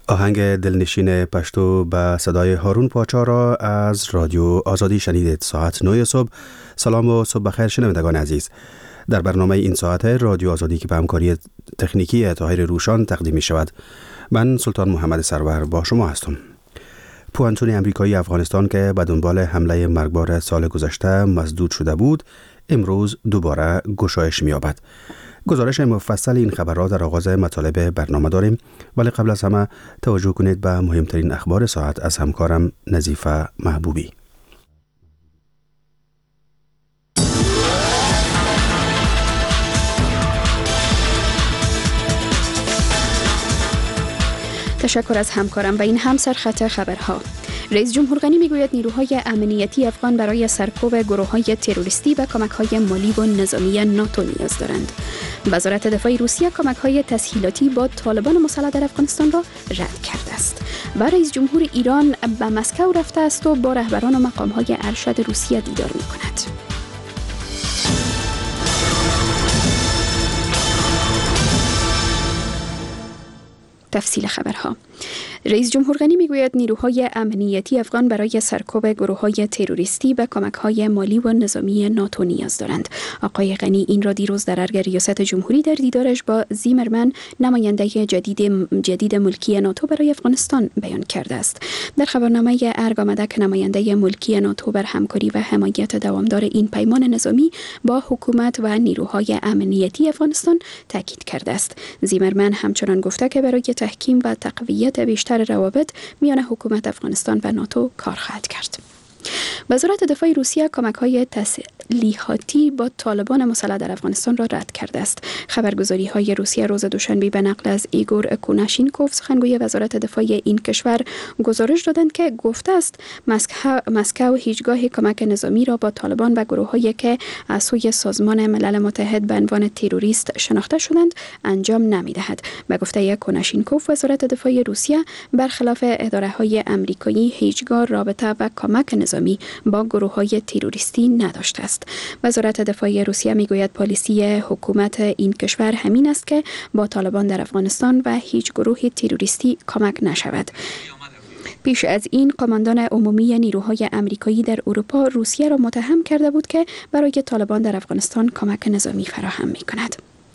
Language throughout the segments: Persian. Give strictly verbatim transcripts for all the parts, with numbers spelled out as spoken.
آهنگ دلنشین پشتو به صدای هارون پاچا را از رادیو آزادی شنیدید. ساعت نه صبح. سلام و صبح بخیر شنوندگان عزیز. در برنامه این ساعت رادیو آزادی که به همکاری تکنیکی طاهر روشان تقدیم می شود، من سلطان محمد سرور با شما هستم. پوانتون امریکایی افغانستان که به دنبال حمله مرگبار سال گذشته مسدود شده بود، امروز دوباره گشایش می‌یابد. گزارش مفصل این خبر را در آغاز مطالب برنامه داریم، ولی قبل از همه توجه کنید به مهمترین اخبار ساعت از همکارم نظیفه محبوبی. تشکر از همکارم و این هم سرخط خبرها. رئیس جمهور غنی میگوید نیروهای امنیتی افغان برای سرکوب گروه‌های تروریستی و کمک‌های مالی و نظامی ناتو نیاز دارند. وزارت دفاع روسیه کمک‌های تسهیلاتی با طالبان مسلح در افغانستان را رد کرده است. و رئیس جمهور ایران به مسکو رفته است و با رهبران و مقام‌های ارشد روسیه دیدار می‌کند. تفصیل خبرها. رئیس جمهور غنی میگوید نیروهای امنیتی افغان برای سرکوب گروه‌های تروریستی و کمک‌های مالی و نظامی ناتو نیاز دارند. آقای غنی این را دیروز در ارگ ریاست جمهوری در دیدارش با زیمرمن، نماینده جدید جدید ملکی ناتو برای افغانستان بیان کرده است. در خبرنامه ارگ آمده که نماینده ملکی ناتو بر همکاری و حمایت دوامدار این پیمان نظامی با حکومت و نیروهای امنیتی افغانستان تاکید کرده است. زیمرمن همچنان گفته که برای تحکیم و تقویت بیشتر روابط میان حکومت افغانستان و ناتو کار خواهد کرد. وزارت دفاع روسیه کمک‌های تسلیحاتی با طالبان مسلح در افغانستان را رد کرده است. خبرگزاری‌های روسیه روز دوشنبه به نقل از ایگور کوناشینکوف، سخنگوی وزارت دفاع این کشور، گزارش دادند که گفته است مسکو هیچگاه کمک نظامی را با طالبان و گروه‌هایی که از سوی سازمان ملل متحد به عنوان تروریست شناخته شدند انجام نمی‌دهد. به گفته کوناشینکوف، وزارت دفاع روسیه برخلاف اداره‌های آمریکایی هیچگاه رابطه و کمک نظامی با گروه‌های تروریستی نداشته است. وزارت دفاع روسیه میگوید پالیسی حکومت این کشور همین است که با طالبان در افغانستان و هیچ گروه تروریستی کمک نشود. پیش از این قماندان عمومی نیروهای آمریکایی در اروپا روسیه را متهم کرده بود که برای طالبان در افغانستان کمک نظامی فراهم می‌کند.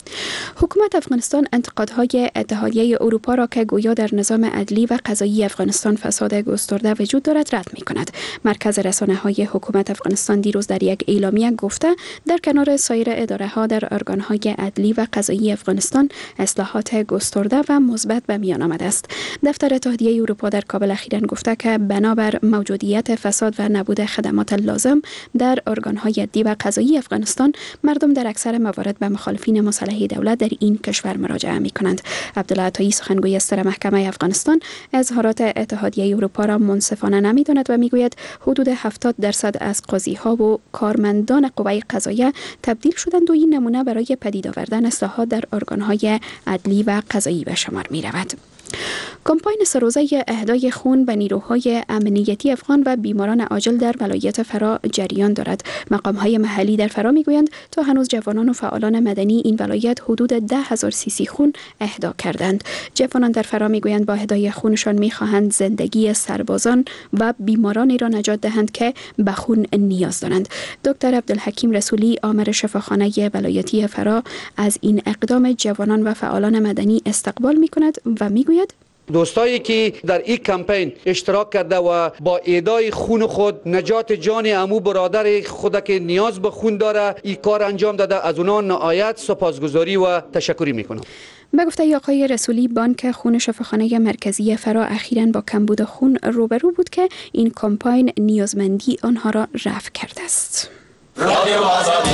حکومت افغانستان انتقادهای اتحادیه اروپا را که گویا در نظام عدلی و قضایی افغانستان فساد گسترده وجود دارد رد می کند. مرکز رسانه‌های حکومت افغانستان دیروز در یک اعلامیه گفته در کنار سایر اداره‌ها در ارگان‌های عدلی و قضایی افغانستان اصلاحات گسترده و مثبت به میان آمده است. دفتر اتحادیه اروپا در کابل اخیراً گفته که بنابر موجودیت فساد و نبود خدمات لازم در ارگان‌های عدلی و قضایی افغانستان، مردم در اکثر موارد به مخالفین مسلح دولت در این کشور مراجعه می کنند. عبدالله عطایی، سخنگوی سر محکمه افغانستان، اظهارات اتحادیه اروپا را منصفانه نمی داند و می گوید حدود هفتاد درصد از قاضی ها و کارمندان قوه قضاییه تبدیل شدند و این نمونه برای پدید آوردن اصلاحات در ارگان‌های عدلی و قضایی به شمار می رود. کمپاین سه‌روزه اهدای خون به نیروهای امنیتی افغان و بیماران عاجل در ولایت فرا جریان دارد. مقام‌های محلی در فرا می‌گویند تا هنوز جوانان و فعالان مدنی این ولایت حدود ده هزار سی سی خون اهدا کردند. جوانان در فرا می‌گویند با اهدای خونشان می‌خواهند زندگی سربازان و بیمارانی را نجات دهند که به خون نیاز دارند. دکتر عبدالحکیم رسولی، آمر شفاخانه ولایتی فرا، از این اقدام جوانان و فعالان مدنی استقبال می‌کند و می‌گوید دوستایی که در این کمپین اشتراک کرده و با ایدای خون خود نجات جان عمو برادر خود که نیاز به خون داره این کار انجام داده، از اونها نهایت سپاسگزاری و تشکری میکنم. به گفته آقای رسولی، بانک خون شفاخانه مرکزی فرا اخیراً با کمبود خون روبرو بود که این کمپین نیازمندی آنها را رفع کرده است. رادیو آزادی.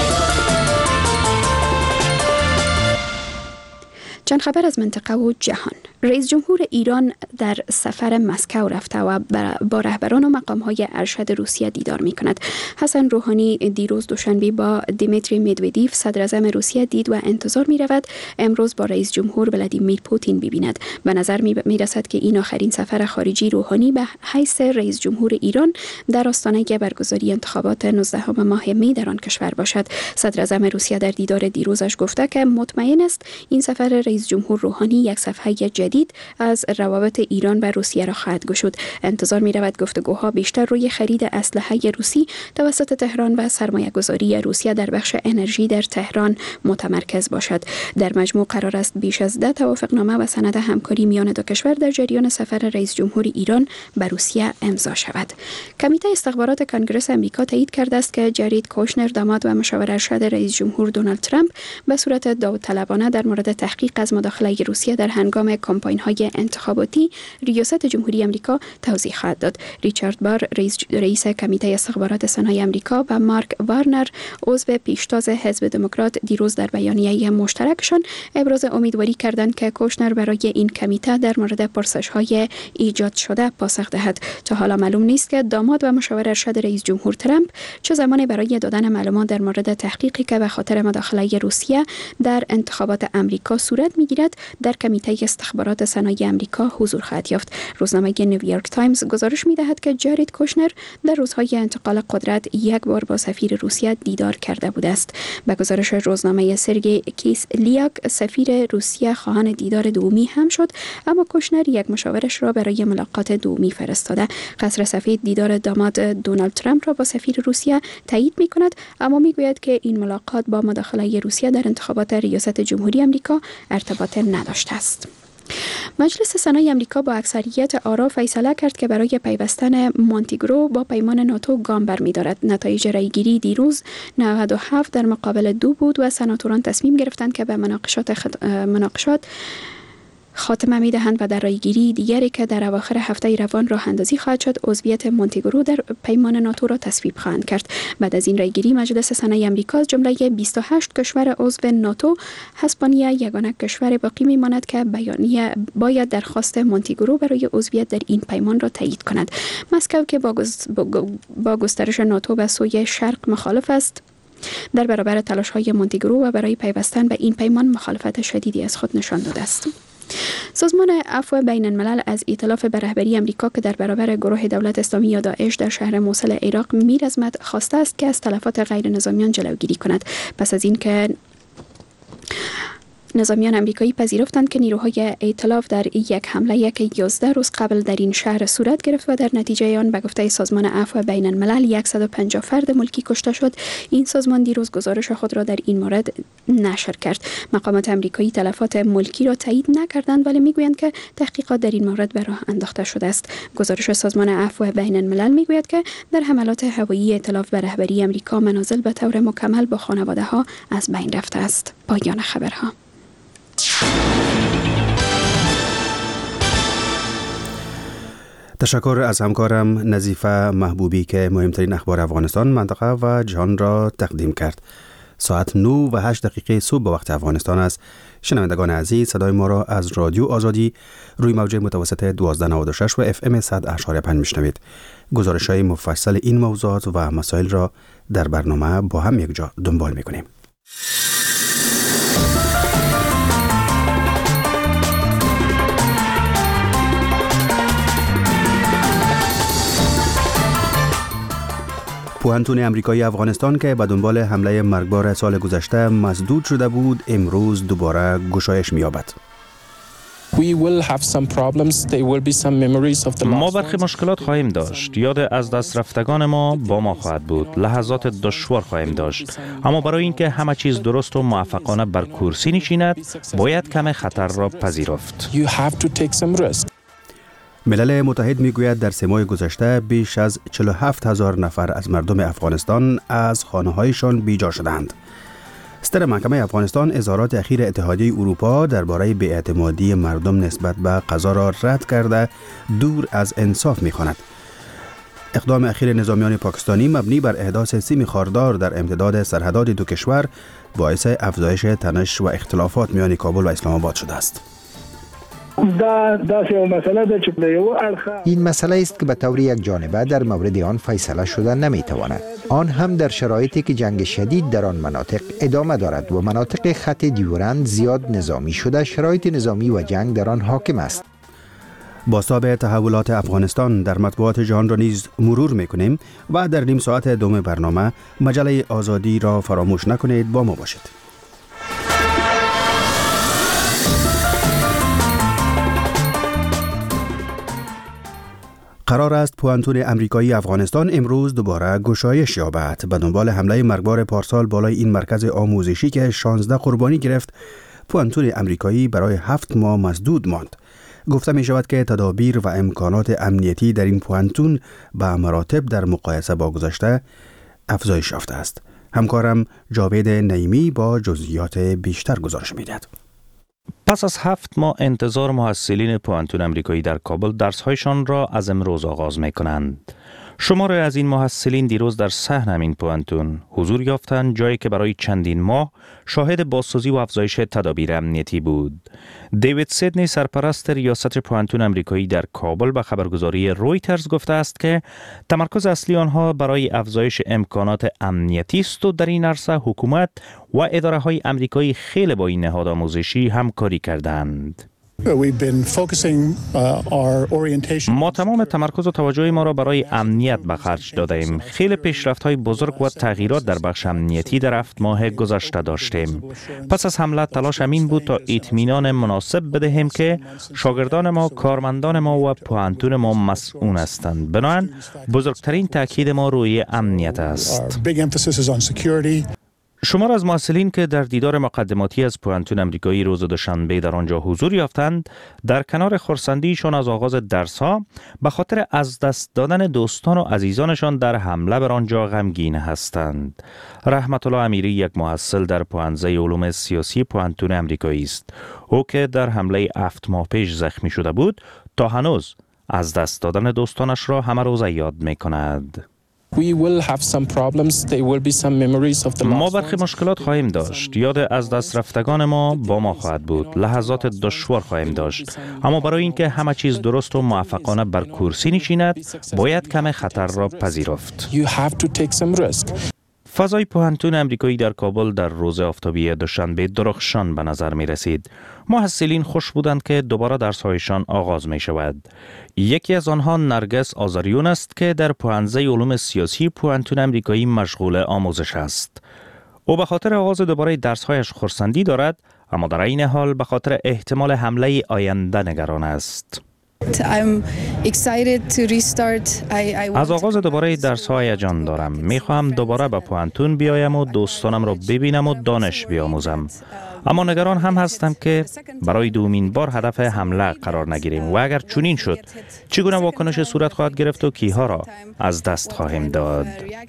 چند خبر از منطقه و جهان. رئیس جمهور ایران در سفر مسکو رفته و با رهبران و مقام‌های ارشد روسیه دیدار می‌کند. حسن روحانی دیروز دوشنبه با دیمیتری مدودیف صدر اعظم روسیه دید و انتظار می‌رود امروز با رئیس جمهور ولادیمیر پوتین ببیند. به نظر می‌رسد که این آخرین سفر خارجی روحانی به حیث رئیس جمهور ایران در آستانه برگزاری انتخابات نوزدهم ماه می در آن کشور باشد. صدر اعظم روسیه در دیدار دیروزش گفته که مطمئن است این سفر رئیس رئیس جمهور روحانی یک صفحه جدید از روابط ایران و روسیه را خواهد گشود. انتظار می رود گفتگوها بیشتر روی خرید اسلحه روسی توسط تهران و سرمایه‌گذاری روسیه در بخش انرژی در تهران متمرکز باشد. در مجموع قرار است بیش از ده توافقنامه و سند همکاری میان دو کشور در جریان سفر رئیس جمهور ایران به روسیه امضا شود. کمیته استخبارات کانگرس امریکا تایید کرده است که جارید کوشنر، داماد و مشاور ارشد رئیس جمهور دونالد ترامپ، به صورت داوطلبانه در مورد تحقیق از مداخله روسیه در هنگام کمپاین‌های انتخاباتی ریاست جمهوری امریکا توضیح خواهد داد. ریچارد بار، رئیس رئیس کمیته استخبارات سنای امریکا، و مارک وارنر، عضو پیشتاز حزب دموکرات، دیروز در بیانیه مشترکشان ابراز امیدواری کردند که کوشنر برای این کمیته در مورد پرسش‌های ایجاد شده پاسخ دهد. تا حالا معلوم نیست که داماد و مشاور ارشد رئیس جمهور ترامپ چه زمانی برای دادن معلومات در مورد تحقیقی که به خاطر مداخله روسیه در انتخابات امریکا صورت می‌گیرد در کمیته استخبارات سنای امریکا حضور خواهد یافت. روزنامه نیویورک تایمز گزارش می‌دهد که جارید کوشنر در روزهای انتقال قدرت یک بار با سفیر روسیه دیدار کرده بوده است. به گزارش روزنامه سرگئی کیسلیاک، سفیر روسیه خواهان دیدار دومی هم شد، اما کوشنر یک مشاورش را برای ملاقات دومی فرستاده. قصر سفید دیدار داماد دونالد ترامپ را با سفیر روسیه تایید می‌کند، اما می‌گوید که این ملاقات با مداخله روسیه در انتخابات ریاست جمهوری امریکا ارتباط نداشته است. مجلس سنای امریکا با اکثریت آرا فیصله کرد که برای پیوستن مونتیگرو با پیمان ناتو گام برمی‌دارد. نتایج رأی‌گیری دیروز نود و هفت در مقابل دو بود و سناتوران تصمیم گرفتند که به مناقشات خد... مناقشات خاتمه می دهند و در رایگیری دیگری که در اواخر هفته روان راه اندازی خواهد شد، عضویت مونتیگرو در پیمان ناتو را تصویب خواهند کرد. بعد از این رایگیری مجلس سنای امریکا از جمله بیست و هشت کشور عضو ناتو، اسپانیا یگانه کشور باقی می ماند که بیانیه باید درخواست مونتیگرو برای عضویت در این پیمان را تایید کند. مسکو که با, گز... با گسترش ناتو به سوی شرق مخالف است، در برابر تلاش‌های مونتیگرو و برای پیوستن به این پیمان مخالفت شدیدی از خود نشان داده است. سازمان عفو بین الملل از ائتلاف به رهبری امریکا که در برابر گروه دولت اسلامی یا داعش در شهر موصل عراق میرزمد خواسته است که از تلفات غیر نظامیان جلوگیری کند. پس از این که نظامیان امریکایی پذیرفتند که نیروهای ائتلاف در یک حمله که یازده روز قبل در این شهر صورت گرفت و در نتیجه آن به گفته سازمان عفو بین الملل صد و پنجاه فرد ملکی کشته شد، این سازمان دیروز گزارش خود را در این مورد نشر کرد. مقامات امریکایی تلفات ملکی را تایید نکردند، ولی میگویند که تحقیقات در این مورد به راه انداخته شده است. گزارش سازمان عفو بین الملل میگوید که در حملات هوایی ائتلاف به رهبری امریکا منازل به طور مکمل با خانواده ها از بین رفته است. پایان خبرها. تشکر از همکارم نظیفه محبوبی که مهمترین اخبار افغانستان، منطقه و جهان را تقدیم کرد. ساعت نه و هشت دقیقه صبح به وقت افغانستان است. شنوندگان عزیز، صدای ما را از رادیو آزادی روی موج متوسط دوازده نود و شش و اف ام صد اشاری پنج میشنوید. گزارش‌های مفصل این موضوعات و مسائل را در برنامه با هم یک جا دنبال می‌کنیم. پوهنتون امریکایی افغانستان که به دنبال حمله مرگبار سال گذشته مسدود شده بود، امروز دوباره گشایش می‌یابد. ما برخی مشکلات خواهیم داشت. یاد از دست رفتگان ما با ما خواهد بود. لحظات دشوار خواهیم داشت. اما برای اینکه همه چیز درست و موفقانه بر کرسی نشیند، باید کم خطر را پذیرفت. ملل متحد میگوید در سه ماه گذشته بیش از چهل و هفت هزار نفر از مردم افغانستان از خانه‌هایشان بیجا شدند. صدر محکمه افغانستان اظهارات اخیر اتحادیه اروپا درباره بی‌اعتمادی مردم نسبت به قضا را رد کرده دور از انصاف می‌خواند. اقدام اخیر نظامیان پاکستانی مبنی بر احداث سیم خاردار در امتداد سرحدات دو کشور باعث افزایش تنش و اختلافات میان کابل و اسلام آباد شده است. این مسئله است که به طور یک جانبه در مورد آن فیصله شده نمیتواند. آن هم در شرایطی که جنگ شدید در آن مناطق ادامه دارد و مناطق خط دیورند زیاد نظامی شده، شرایط نظامی و جنگ در آن حاکم است. بازتاب تحولات افغانستان در مطبوعات جهان را نیز مرور میکنیم و در نیم ساعت دوم برنامه مجله آزادی را فراموش نکنید، با ما باشید. قرار است پوانتون امریکایی افغانستان امروز دوباره گشایش یابد. به دنبال حمله مرگبار پارسال بالای این مرکز آموزشی که شانزده قربانی گرفت، پوانتون امریکایی برای هفت ماه مسدود ماند. گفته می شود که تدابیر و امکانات امنیتی در این پوانتون به مراتب در مقایسه با گذشته افزایش یافته است. همکارم جاوید نعیمی با جزئیات بیشتر گزارش می دهد. پس از هفت ماه انتظار محصلین پوانتون امریکایی در کابل درسهایشان را از امروز آغاز می کنند. شماره از این محصلین دیروز در صحن همین پوانتون حضور یافتند، جایی که برای چندین ماه شاهد بازسازی و افزایش تدابیر امنیتی بود. دیوید سیدنی، سرپرست ریاست پوانتون امریکایی در کابل، به خبرگزاری رویترز گفته است که تمرکز اصلی آنها برای افزایش امکانات امنیتی است و در این عرصه حکومت و اداره های امریکایی خیلی با این نهاد آموزشی همکاری کردند. ما تمام تمرکز و توجه ما را برای امنیت به خرج داده ایم. خیلی پیشرفت های بزرگ و تغییرات در بخش امنیتی در هفت ماه گذشته داشتیم. پس از حمله تلاش امین بود تا اطمینان مناسب بدهیم که شاگردان ما، کارمندان ما و پوانتون ما مسئول هستند. بنابراین بزرگترین تاکید ما روی امنیت است. شمار از محصلین که در دیدار مقدماتی از پوانتون امریکایی روز دوشنبه در آنجا حضور یافتند، در کنار خرسندیشان از آغاز درس‌ها به خاطر از دست دادن دوستان و عزیزانشان در حمله بر آنجا غمگین هستند. رحمت الله امیری یک محصل در پوانزه علوم سیاسی پوانتون امریکایی است. او که در حمله هفت ماه پیش زخمی شده بود، تا هنوز از دست دادن دوستانش را همه روز یاد می‌کند. ما برخی مشکلات خواهیم داشت. یاد از دست رفتگان ما با ما خواهد بود. لحظات دشوار خواهیم داشت. اما برای اینکه همه چیز درست و موفقانه بر کرسی نشیند، باید کم خطر را پذیرفت. فضای پوانتون امریکایی در کابل در روز آفتابی دوشنبه درخشان به نظر می رسید. محصلین خوش بودند که دوباره درس‌هایشان آغاز می شود. یکی از آنها نرگس آزاریون است که در پوانزه علوم سیاسی پوانتون امریکایی مشغول آموزش است. او به خاطر آغاز دوباره درس‌هایش خرسندی دارد، اما در این حال به خاطر احتمال حمله آینده نگران است. از آغاز دوباره درس ها هیجان دارم. میخواهم دوباره به پوانتون بیایم و دوستانم را ببینم و دانش بیاموزم. اما نگران هم هستم که برای دومین بار هدف حمله قرار نگیریم و اگر چنین شد چگونه واکنش صورت خواهد گرفت و کیها را از دست خواهیم داد.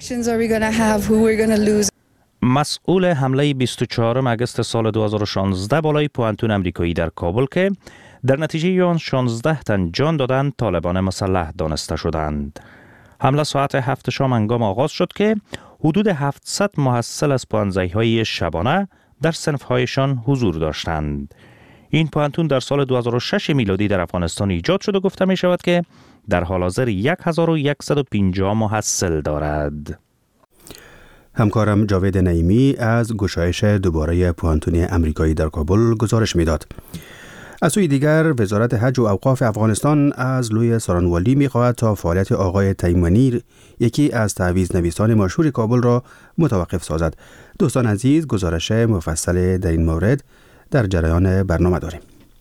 مسئول حمله بیست و چهارم آگوست سال دو هزار و شانزده بالای پوانتون امریکایی در کابل که در نتیجه آن شانزده تن جان دادند، طالبان مسلح دانسته شدند. حمله ساعت هفت شام هنگام آغاز شد که حدود هفتصد محصل از پوانزه‌های شبانه در صنف‌هایشان حضور داشتند. این پوانتون در سال دو هزار و شش میلادی در افغانستان ایجاد شد و گفته می شود که در حال حاضر هزار و صد و پنجاه محصل دارد. همکارم جاوید نعیمی از گشایش دوباره پوانتون امریکایی در کابل گزارش میداد. از سوی دیگر وزارت حج و اوقاف افغانستان از لوی سارانوالی می‌خواهد تا فعالیت آقای تیمنی، یکی از تعویض نویسان مشهور کابل را متوقف سازد. دوستان عزیز، گزارش مفصل در این مورد در جریان برنامه داریم.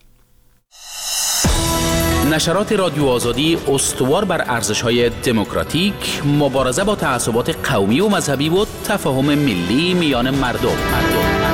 نشرات رادیو آزادی استوار بر ارزش‌های دموکراتیک، مبارزه با تعصبات قومی و مذهبی و تفاهم ملی میان مردم. مردم.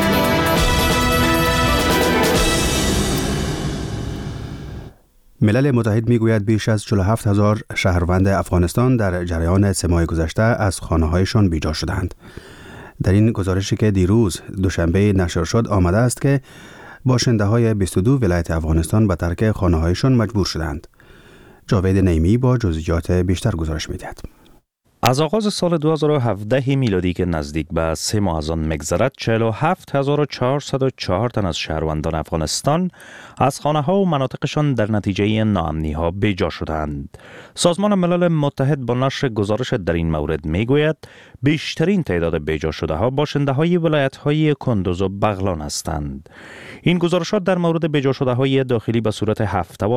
ملل متحد میگوید بیش از چهل و هفت هزار شهروند افغانستان در جریان سه ماه گذشته از خانه‌هایشان بیجا شدند. در این گزارشی که دیروز دوشنبه نشر شد آمده است که باشنده‌های بیست و دو ولایت افغانستان به ترک خانه‌هایشان مجبور شدند. جاوید نعیمی با جزئیات بیشتر گزارش می‌دهد. از آغاز سال دو هزار و هفده میلادی که نزدیک به سه ماه از آن می‌گذرد، چهل و هفت هزار و چهارصد و چهار تن از شهروندان افغانستان از خانه‌ها و مناطقشان در نتیجه ناامنی‌ها بیجا شدند. سازمان ملل متحد با نشر گزارش در این مورد میگوید بیشترین تعداد بیجا شده‌ها باشنده‌های ولایت‌های کندوز و بغلان هستند. این گزارشات در مورد بیجا شده‌های داخلی به صورت هفته‌وار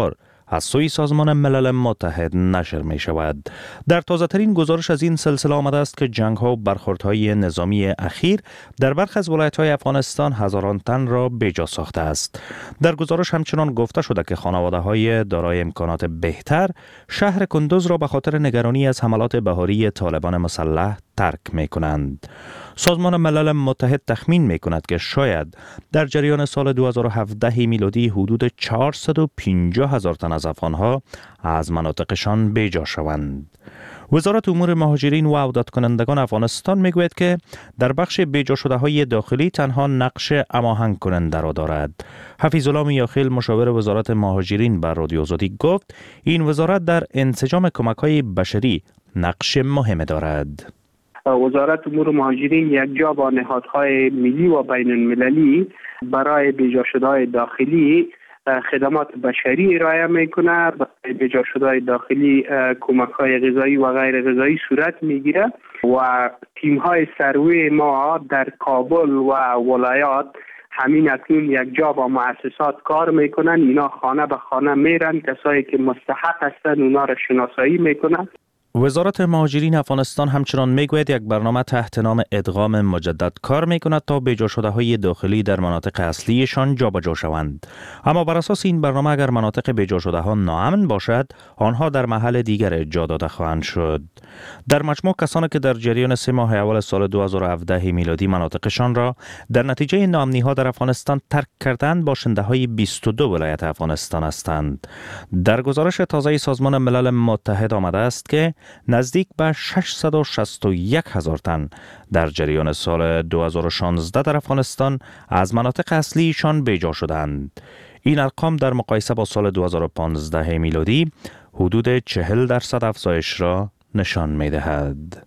از سوی سازمان ملل متحد نشر می شود. در تازه ترین گزارش از این سلسله آمده است که جنگ ها و برخوردهای نظامی اخیر در برخی از ولایت های افغانستان هزاران تن را بجا ساخته است. در گزارش همچنان گفته شده که خانواده های دارای امکانات بهتر شهر کندوز را به خاطر نگرانی از حملات بهاری طالبان مسلح ترک می کنند. سازمان ملل متحد تخمین می کند که شاید در جریان سال دو هزار و هفده میلادی حدود چهارصد و پنجاه هزار تن از افغانها از مناطقشان بیجا شوند. وزارت امور مهاجرین و عودت کنندگان افغانستان می گوید که در بخش بیجا شده های داخلی تنها نقش هماهنگ کننده را دارد. حفیظ الله میاخیل مشاور وزارت مهاجرین بر رادیو آزادی گفت این وزارت در انسجام کمک های بشری نقش مهم دارد. وزارت امور مهاجرین یک جا با نهادهای ملی و بین المللی برای بیجا شده‌های داخلی خدمات بشری ارائه میکنه. برای بیجا شده‌های داخلی کمک‌های غذایی و غیر غذایی صورت میگیره و تیم‌های سروی ما در کابل و ولایات همین اکنون یک جا با مؤسسات کار میکنن. اینا خانه به خانه میرن، کسایی که مستحق هستن اونا را شناسایی میکنن. وزارت مهاجرین افغانستان همچنان میگوید یک برنامه تحت نام ادغام مجدد کار میکند تا بیجا شده های داخلی در مناطق اصلیشان جابجا شوند. اما بر اساس این برنامه اگر مناطق بیجا شده ها ناامن باشد، آنها در محل دیگر جا داده خواهند شد. در مجموع کسانی که در جریان سه ماه اول سال دو هزار و هفده میلادی مناطقشان را در نتیجه ناامنی ها در افغانستان ترک کردند، باشنده های بیست و دو ولایت افغانستان هستند. در گزارش تازه سازمان ملل متحد آمده است که نزدیک به ششصد و شصت و یک هزار تن در جریان سال دو هزار و شانزده در افغانستان از مناطق اصلیشان بیجا شدند. این ارقام در مقایسه با سال دو هزار و پانزده میلادی حدود چهل درصد افزایش را نشان می دهد.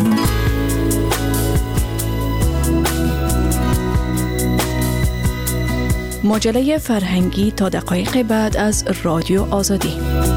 مجله فرهنگی تا دقایق بعد از رادیو آزادی.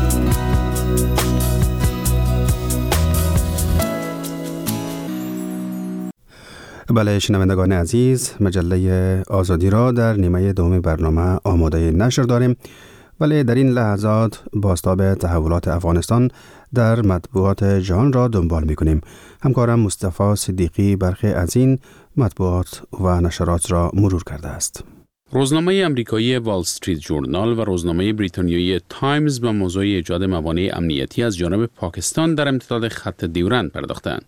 بله شنوندگان عزیز، مجله آزادی را در نیمه دوم برنامه آماده نشر داریم، ولی در این لحظات بازتاب تحولات افغانستان در مطبوعات جهان را دنبال می کنیم. همکارم مصطفی صدیقی برخی از این مطبوعات و نشرات را مرور کرده است. روزنامه امریکایی وال استریت جورنال و روزنامه بریتانیایی تایمز به موضوع ایجاد موانع امنیتی از جانب پاکستان در امتداد خط دیورند پرداختند.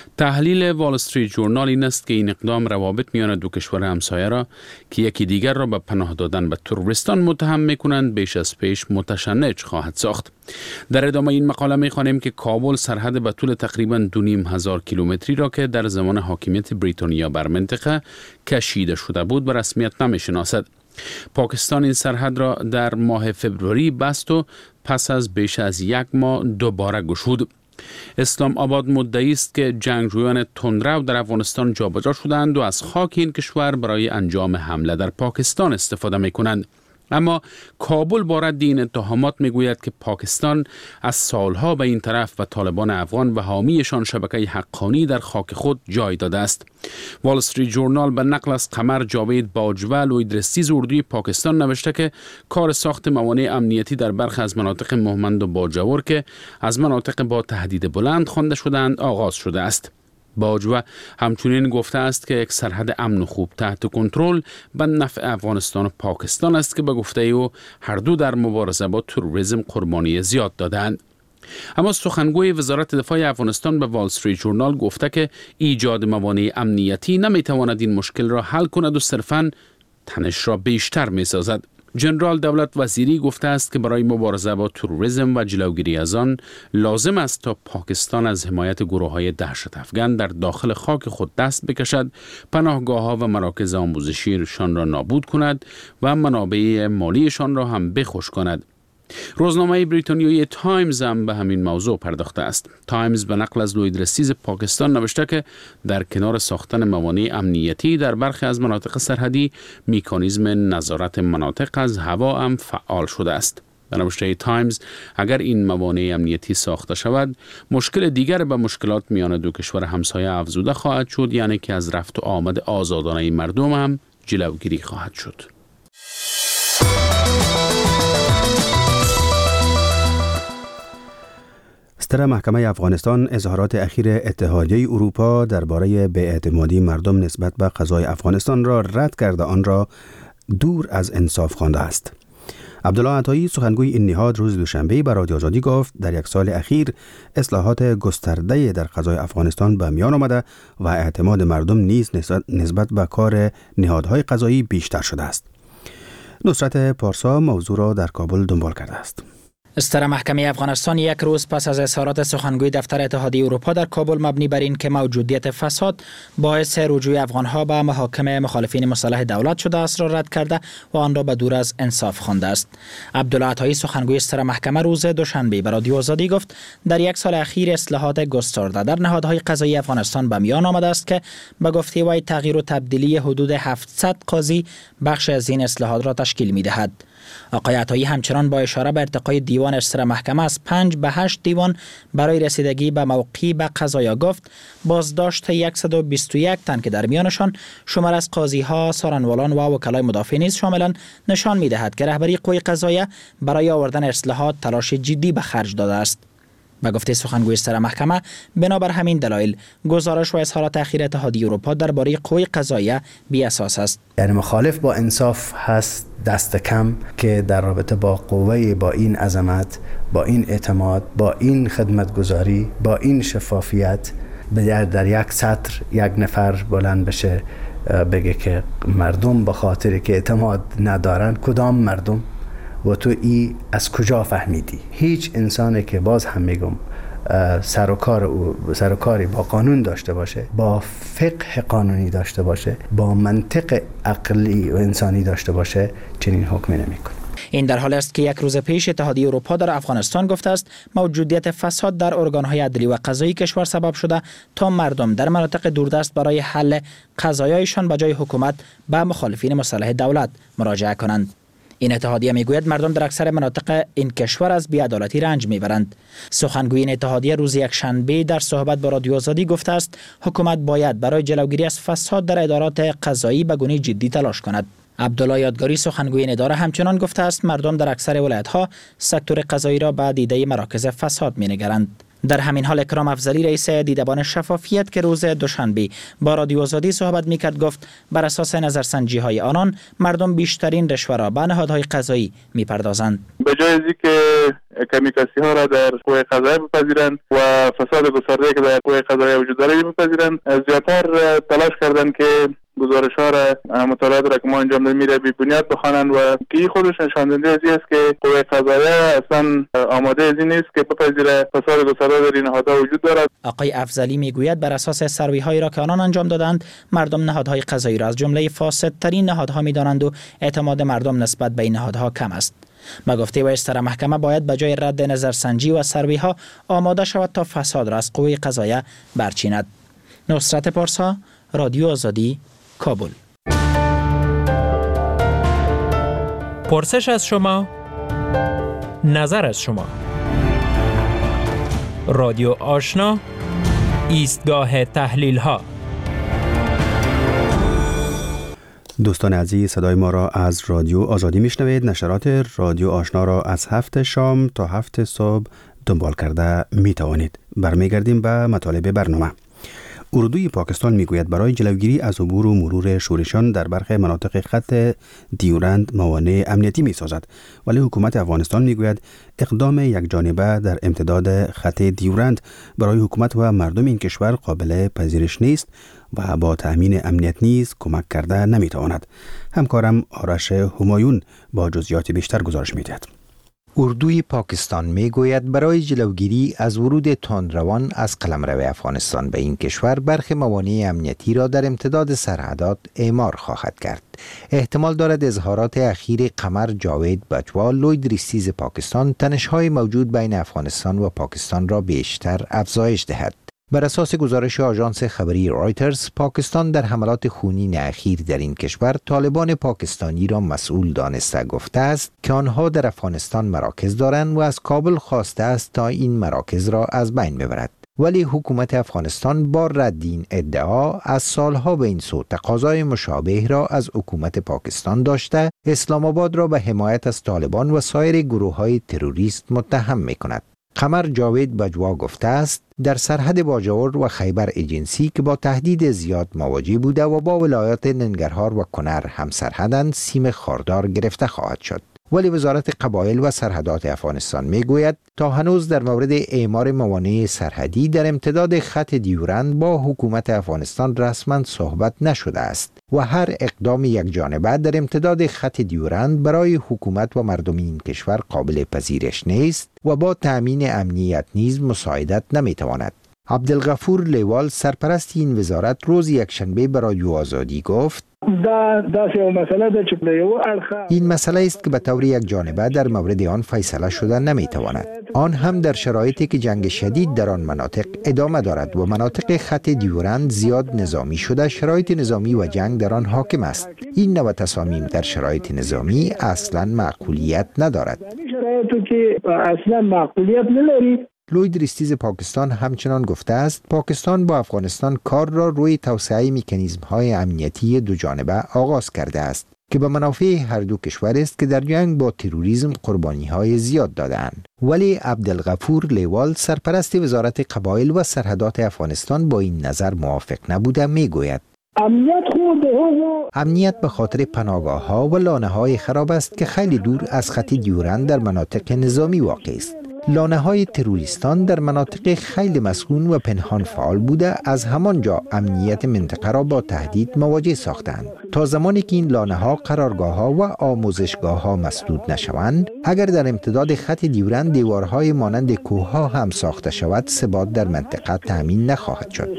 تحلیل وال استریت جورنال این است که این اقدام روابط میان دو کشور همسایه را که یکی دیگر را به پناه دادن به تروریستان متهم می‌کنند بیش از پیش متشنج خواهد ساخت. در ادامه این مقاله می‌خوانیم که کابل سرحد به طول تقریباً دو نیم هزار کیلومتری را که در زمان حاکمیت بریتانیا بر منطقه کشیده شده بود به رسمیت نمی‌شناسد. پاکستان این سرحد را در ماه فبروری بست و پس از بیش از یک ماه دوباره گشود. اسلام آباد مدعی است که جنگجویان تندرو در افغانستان جابجا شدند و از خاک این کشور برای انجام حمله در پاکستان استفاده می‌کنند. اما کابل با رد این اتهامات میگوید که پاکستان از سالها به این طرف و طالبان افغان و حامیشان شبکه حقانی در خاک خود جای داده است. وال استریت جورنال به نقل از قمر جاوید باجول و ادریسی اردوی پاکستان نوشته که کار ساخت موانع امنیتی در برخی از مناطق مهمند و باجور که از مناطق با تهدید بلند خوانده شدند آغاز شده است. باجوه همچنین گفته است که یک سرحد امن و خوب تحت کنترل به نفع افغانستان و پاکستان است که به گفته او هر دو در مبارزه با تروریسم قربانی زیاد دادند. اما سخنگوی وزارت دفاع افغانستان به وال استریت جورنال گفته که ایجاد موانع امنیتی نمیتواند این مشکل را حل کند و صرفاً تنش را بیشتر میسازد. جنرال دولت وزیری گفته است که برای مبارزه با تروریسم و جلوگیری از آن لازم است تا پاکستان از حمایت گروه‌های دهشت افکن در داخل خاک خود دست بکشد، پناهگاه‌ها و مراکز آموزشیشان را نابود کند و منابع مالیشان را هم بخش کند. روزنامه بریتانیایی تایمز هم به همین موضوع پرداخته است. تایمز به نقل از لوید رسیز پاکستان نوشته که در کنار ساختن موانع امنیتی در برخی از مناطق سرحدی، مکانیزم نظارت مناطق از هوا هم فعال شده است. به نوشته تایمز اگر این موانع امنیتی ساخته شود، مشکل دیگر به مشکلات میان دو کشور همسایه افزوده خواهد شد، یعنی که از رفت و آمد آزادانه مردم هم جلوگیری خواهد شد. ستر محکمه افغانستان اظهارات اخیر اتحادیه اروپا درباره بی‌اعتمادی مردم نسبت به قضای افغانستان را رد کرده آن را دور از انصاف خوانده است. عبدالله عطایی سخنگوی این نهاد روز دوشنبه به رادیو آزادی گفت در یک سال اخیر اصلاحات گسترده در قضای افغانستان به میان آمده و اعتماد مردم نیز نسبت به کار نهادهای قضایی بیشتر شده است. نصرت پارسا موضوع را در کابل دنبال کرده است. ستر محکمه افغانستان یک روز پس از اظهارات سخنگوی دفتر اتحادیه اروپا در کابل مبنی بر این که موجودیت فساد باعث رجوع افغانها به محاکمه مخالفین مسلح دولت شده است را رد کرده و آن را به دور از انصاف خوانده است. عبدالله عطایی سخنگوی ستر محکمه روز دوشنبه به رادیو آزادی گفت در یک سال اخیر اصلاحات گسترده در نهادهای قضایی افغانستان به میان آمده است که به گفته وی تغییر و تبدیلی حدود هفتصد قاضی بخش از این اصلاحات را تشکیل می‌دهد. آقای عطایی همچنان با اشاره به ارتقای دیوان ستر محکمه از پنج به هشت دیوان برای رسیدگی به موقعی به قضایا گفت بازداشت صد و بیست و یک تن که در میانشان شمار از قاضی‌ها، سارنوالان و وکلای مدافع نیز شاملند نشان می‌دهد که رهبری قوه قضاییه برای آوردن اصلاحات تلاش جدی به خرج داده است. به گفته سخنگوی ستر محکمه بنابر همین دلایل گزارش و اظهارات اخیر اتحادیه اروپا درباره قوه قضاییه بی اساس است. یعنی مخالف با انصاف هست دست کم که در رابطه با قوه با این عظمت، با این اعتماد، با این خدمتگزاری، با این شفافیت در یک سطر یک نفر بلند بشه بگه که مردم به خاطر که اعتماد ندارن. کدام مردم؟ و تو ای از کجا فهمیدی؟ هیچ انسانی که باز هم میگم سر و کار او سر و کاری با قانون داشته باشه، با فقه قانونی داشته باشه، با منطق عقلی و انسانی داشته باشه چنین حکمی نمیکنه. این در حالی است که یک روز پیش اتحادیه اروپا در افغانستان گفته است موجودیت فساد در ارگان‌های عدلی و قضایی کشور سبب شده تا مردم در مناطق دوردست برای حل قضایایشان به جای حکومت به مخالفین مسلح دولت مراجعه کنند. این اتحادیه میگوید مردم در اکثر مناطق این کشور از بی‌عدالتی رنج میبرند. سخنگوی این اتحادیه روز یک شنبه در صحبت با رادیو آزادی گفته است حکومت باید برای جلوگیری از فساد در ادارات قضایی به گونه جدی تلاش کند. عبدالله یادگاری سخنگوی این اداره همچنان گفته است مردم در اکثر ولایت‌ها سکتور قضایی را به دیده مراکز فساد می‌نگرند. در همین حال اکرام افضلی رئیس دیدبان شفافیت که روز دوشنبه با رادیو آزادی صحبت میکرد گفت بر اساس نظرسنجی های آنان مردم بیشترین رشوه را به نهادهای قضایی میپردازند. به جای از اینکه کمیکاسی ها را در قوه قضاییه بپذیرند و فساد گسترده که در قوه قضاییه وجود دارد بپذیرند، زیادتر تلاش کردند که گزارش ها را مطالعات را که ما انجام دادیم میره بی بنیاد بخوانند و که خودش نشان دهنده از این است که قوه قضاییه اصلا آماده از این نیست که بپذیره فساد گسترده در این نهادها وجود دارد. آقای افضلی میگوید بر اساس سروی هایی را که آنان انجام دادند مردم نهادهای قضایی را از جمله فاسدترین نهادها میدانند و اعتماد مردم نسبت به این نهادها کم است. با گفته وی ستر محکمه باید به جای رد نظرسنجی و سروی ها آماده شود تا فساد را از قوه قضاییه برچیند. نصرت پارسا، رادیو آزادی، کابل. پرسش از شما، نظر از شما. رادیو آشنا، ایستگاه تحلیل ها. دوستان عزیز، صدای ما را از رادیو آزادی میشنوید. نشرات رادیو آشنا را از هفت شام تا هفت صبح دنبال کرده می توانید. برمیگردیم به مطالب برنامه. اردوی پاکستان میگوید برای جلوگیری از عبور و مرور شورشیان در برخی مناطق خط دیورند موانع امنیتی می سازد، ولی حکومت افغانستان میگوید اقدام یک جانبه در امتداد خط دیورند برای حکومت و مردم این کشور قابل پذیرش نیست و با تأمین امنیت نیز کمک کرده نمی تواند. همکارم آرش همایون با جزئیات بیشتر گزارش می‌دهد. اردوی پاکستان میگوید برای جلوگیری از ورود تندروان از قلمرو افغانستان به این کشور برخی موانع امنیتی را در امتداد سرحدات اعمار خواهد کرد. احتمال دارد اظهارات اخیر قمر جاوید بجوا لوید ریستیز پاکستان تنش‌های موجود بین افغانستان و پاکستان را بیشتر افزایش دهد. بر اساس گزارش آژانس خبری رایترز، پاکستان در حملات خونین اخیر در این کشور طالبان پاکستانی را مسئول دانسته گفته است که آنها در افغانستان مراکز دارند و از کابل خواسته است تا این مراکز را از بین ببرد. ولی حکومت افغانستان با رد این ادعا از سالها به این سو تقاضای مشابه را از حکومت پاکستان داشته، اسلام آباد را به حمایت از طالبان و سایر گروه‌های تروریست متهم می‌کند. قمر جاوید بجوا گفته است در سرحد باجور و خیبر ایجنسی که با تهدید زیاد مواجه بوده و با ولایات ننگرهار و کنر هم سرحدند، سیم خاردار گرفته خواهد شد. ولی وزارت قبایل و سرحدات افغانستان می گوید تا هنوز در مورد اعمار موانع سرحدی در امتداد خط دیورند با حکومت افغانستان رسما صحبت نشده است و هر اقدام یک جانبه در امتداد خط دیورند برای حکومت و مردم این کشور قابل پذیرش نیست و با تأمین امنیت نیز مساعدت نمی تواند. عبدالغفور لیوال سرپرست این وزارت روز یکشنبه به رادیو آزادی گفت این مسئله است که به طور یک جانبه در مورد آن فیصله شده نمی تواند. آن هم در شرایطی که جنگ شدید در آن مناطق ادامه دارد و مناطق خط دیورند زیاد نظامی شده، شرایط نظامی و جنگ در آن حاکم است. این نوع تصامیم در شرایط نظامی اصلا معقولیت ندارد. اصلا معقولیت ندارد. لوید ریستیز پاکستان همچنان گفته است پاکستان با افغانستان کار را روی توسعه مکانیزم‌های امنیتی دو جانبه آغاز کرده است که به منافع هر دو کشور است که در جنگ با تروریسم قربانی‌های زیاد دادند. ولی عبدالغفور لیوال سرپرست وزارت قبایل و سرحدات افغانستان با این نظر موافق نبوده میگوید امنیت خود امنیت به خاطر پناهگاه‌ها و لانه‌های خراب است که خیلی دور از خط دیورند در مناطق نظامی واقع است. لانه‌های تروریستان در مناطق خیلی مسکون و پنهان فعال بوده، از همانجا امنیت منطقه را با تهدید مواجه ساختند. تا زمانی که این لانه‌ها، قرارگاه‌ها و آموزشگاه‌ها مسدود نشوند، اگر در امتداد خط دیورند دیوارهای مانند کوه‌ها هم ساخته شود، ثبات در منطقه تامین نخواهد شد.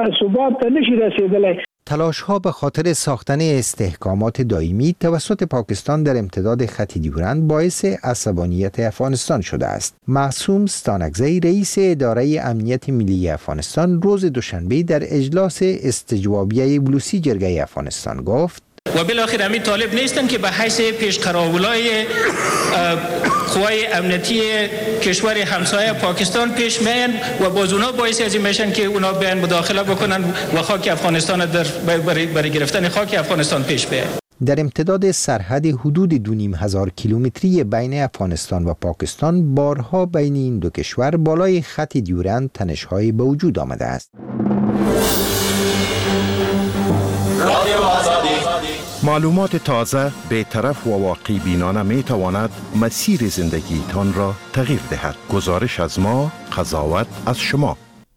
تلاش‌ها به خاطر ساختن استحکامات دائمی توسط پاکستان در امتداد خط دیورند باعث عصبانیت افغانستان شده است. معصوم ستانکزی رئیس اداره امنیت ملی افغانستان روز دوشنبه در اجلاس استجوابیه بلوسی جرگه افغانستان گفت و بالاخره همین طالب نیستن که به حیث پیشقراولای قوای امنیتی کشور همسایه پاکستان پیش میان و باز اونا باعث از این میشن که اونا بیان مداخله بکنن و خاک افغانستان در برای, برای گرفتن خاک افغانستان پیش بیان. در امتداد سرحد حدود دو نیم هزار کیلومتری بین افغانستان و پاکستان بارها بین این دو کشور بالای خط دیورند تنش‌های به وجود آمده است. معلومات تازه، بی‌طرف و واقعی بینانه می تواند مسیر زندگی تان را تغییر دهد. گزارش از ما، قضاوت از شما.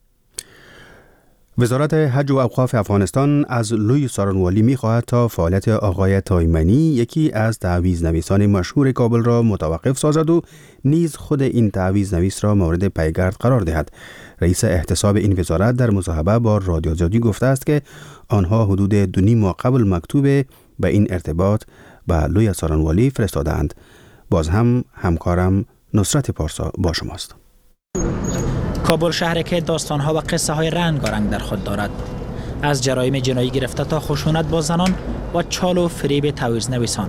وزارت حج و اوقاف افغانستان از لوی سارنوالی می خواهد تا فعالیت آقای تایمنی، یکی از تعویض نویسان مشهور کابل را متوقف سازد و نیز خود این تعویض نویس را مورد پیگرد قرار دهد. رئیس احتساب این وزارت در مصاحبه با رادیو آزادی گفته است که آنها حدود دو نیم ماه قبل مکتوب به این ارتباط به لوی سارنوالی فرستادند. باز هم همکارم نصرت پارسا با شماست. کابل شهری که داستان‌ها و قصه های رنگارنگ در خود دارد، از جرایم جنایی گرفته تا خشونت با زنان و چال و فریب تعویض نویسان.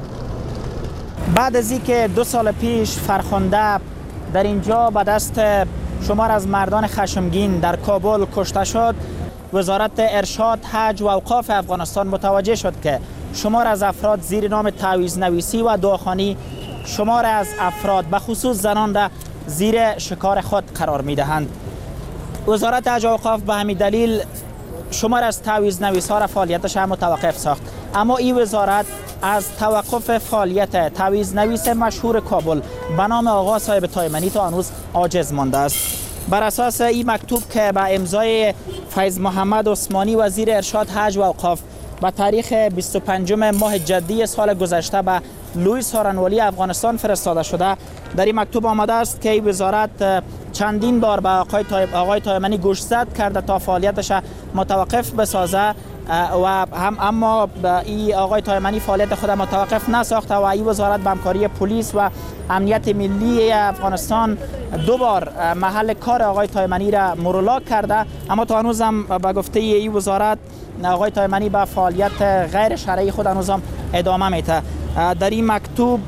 بعد از اینکه دو سال پیش فرخنده در اینجا به دست شمار از مردان خشمگین در کابل کشته شد، وزارت ارشاد، حج و اوقاف افغانستان متوجه شد که شمار از افراد زیر نام تعویض نویسی و دعاخوانی شمار از افراد به خصوص زنان را زیر شکار خود قرار می دهند. وزارت حج و اوقاف به همین دلیل شمار از تعویض نویس‌ها را فعالیتش هم متوقف ساخت. اما این وزارت از توقف فعالیت تعویض نویس مشهور کابل به نام آقا صاحب تایمنی تا هنوز عاجز مانده است. بر اساس این مکتوب که به امضای فیض محمد عثمانی وزیر ارشاد، حج و اوقاف با تاریخ بیست و پنجم ماه جدی سال گذشته به لوی سارنوالی افغانستان فرستاده شده، در این مکتوب آمده است که وزارت چندین بار به آقای, تای... آقای تایمنی گوشزد کرده تا فعالیتش متوقف بسازه و هم اما این آقای تایمنی فعالیت خود متوقف نساخته و این وزارت به همکاری پلیس و امنیت ملی افغانستان دو بار محل کار آقای تایمنی را مرولا کرده، اما تا هنوز هم به گفته این وزارت آقای تایمنی به فعالیت غیر شرعی خود هنوز هم ادامه میده. در این مکتوب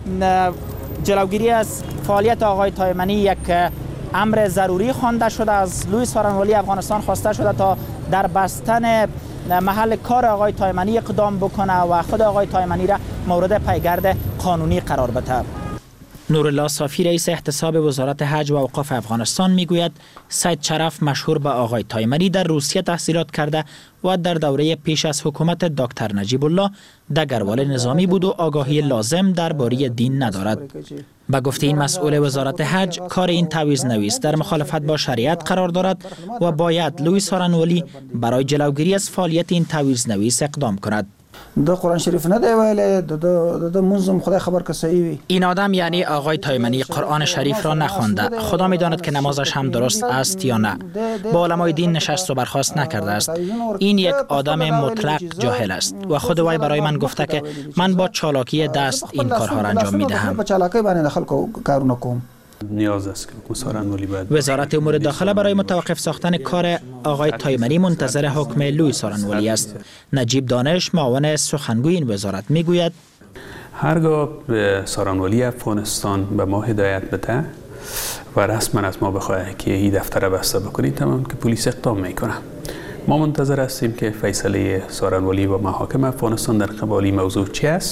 جلوگیری از فعالیت آقای تایمنی یک امر ضروری خوانده شده، از لوی سارنوالی افغانستان خواسته شده تا در بستن محل کار آقای تایمنی اقدام بکنه و خود آقای تایمنی را مورد پیگرد قانونی قرار بده. نورالله صافی رئیس احتساب وزارت حج و اوقاف افغانستان میگوید سید شرف مشهور به آقای تایمنی در روسیه تحصیلات کرده و در دوره پیش از حکومت دکتر نجیب الله دگروال نظامی بود و آگاهی لازم درباره دین ندارد. به گفته این مسئول وزارت حج، کار این تعویض نویس در مخالفت با شریعت قرار دارد و باید لوی سارنوالی برای جلوگیری از فعالیت این تعویض نویس اقدام کند. د قرآن شریف نه دی ویلی، د منظم خدای خبر که صحیح وي. این آدم یعنی آقای تایمنی قرآن شریف را نخوانده. خدا میداند که نمازش هم درست است یا نه. با علمای دین نشست و برخاست نکرده است. این یک آدم مطلق جاهل است و خود وی برای من گفته که من با چالاکی دست این کارها را انجام میدهم. با چالاکی باندې داخل کارونه کوم. نیاز است که سارنوالی باید. وزارت امور داخله برای متوقف ساختن کار آقای تایمنی منتظر حکم لوی سارنوالی است. نجیب دانش معاون سخنگوی این وزارت میگوید هرگاه سارنوالی افغانستان به ما هدایت بده و رسما از ما بخواه که این دفتر بسته بکنید، تمام که پلیس اقدام میکنه. ما منتظر هستیم که فیصله سارنوالی و محاکم افغانستان در قبال موضوع چی است.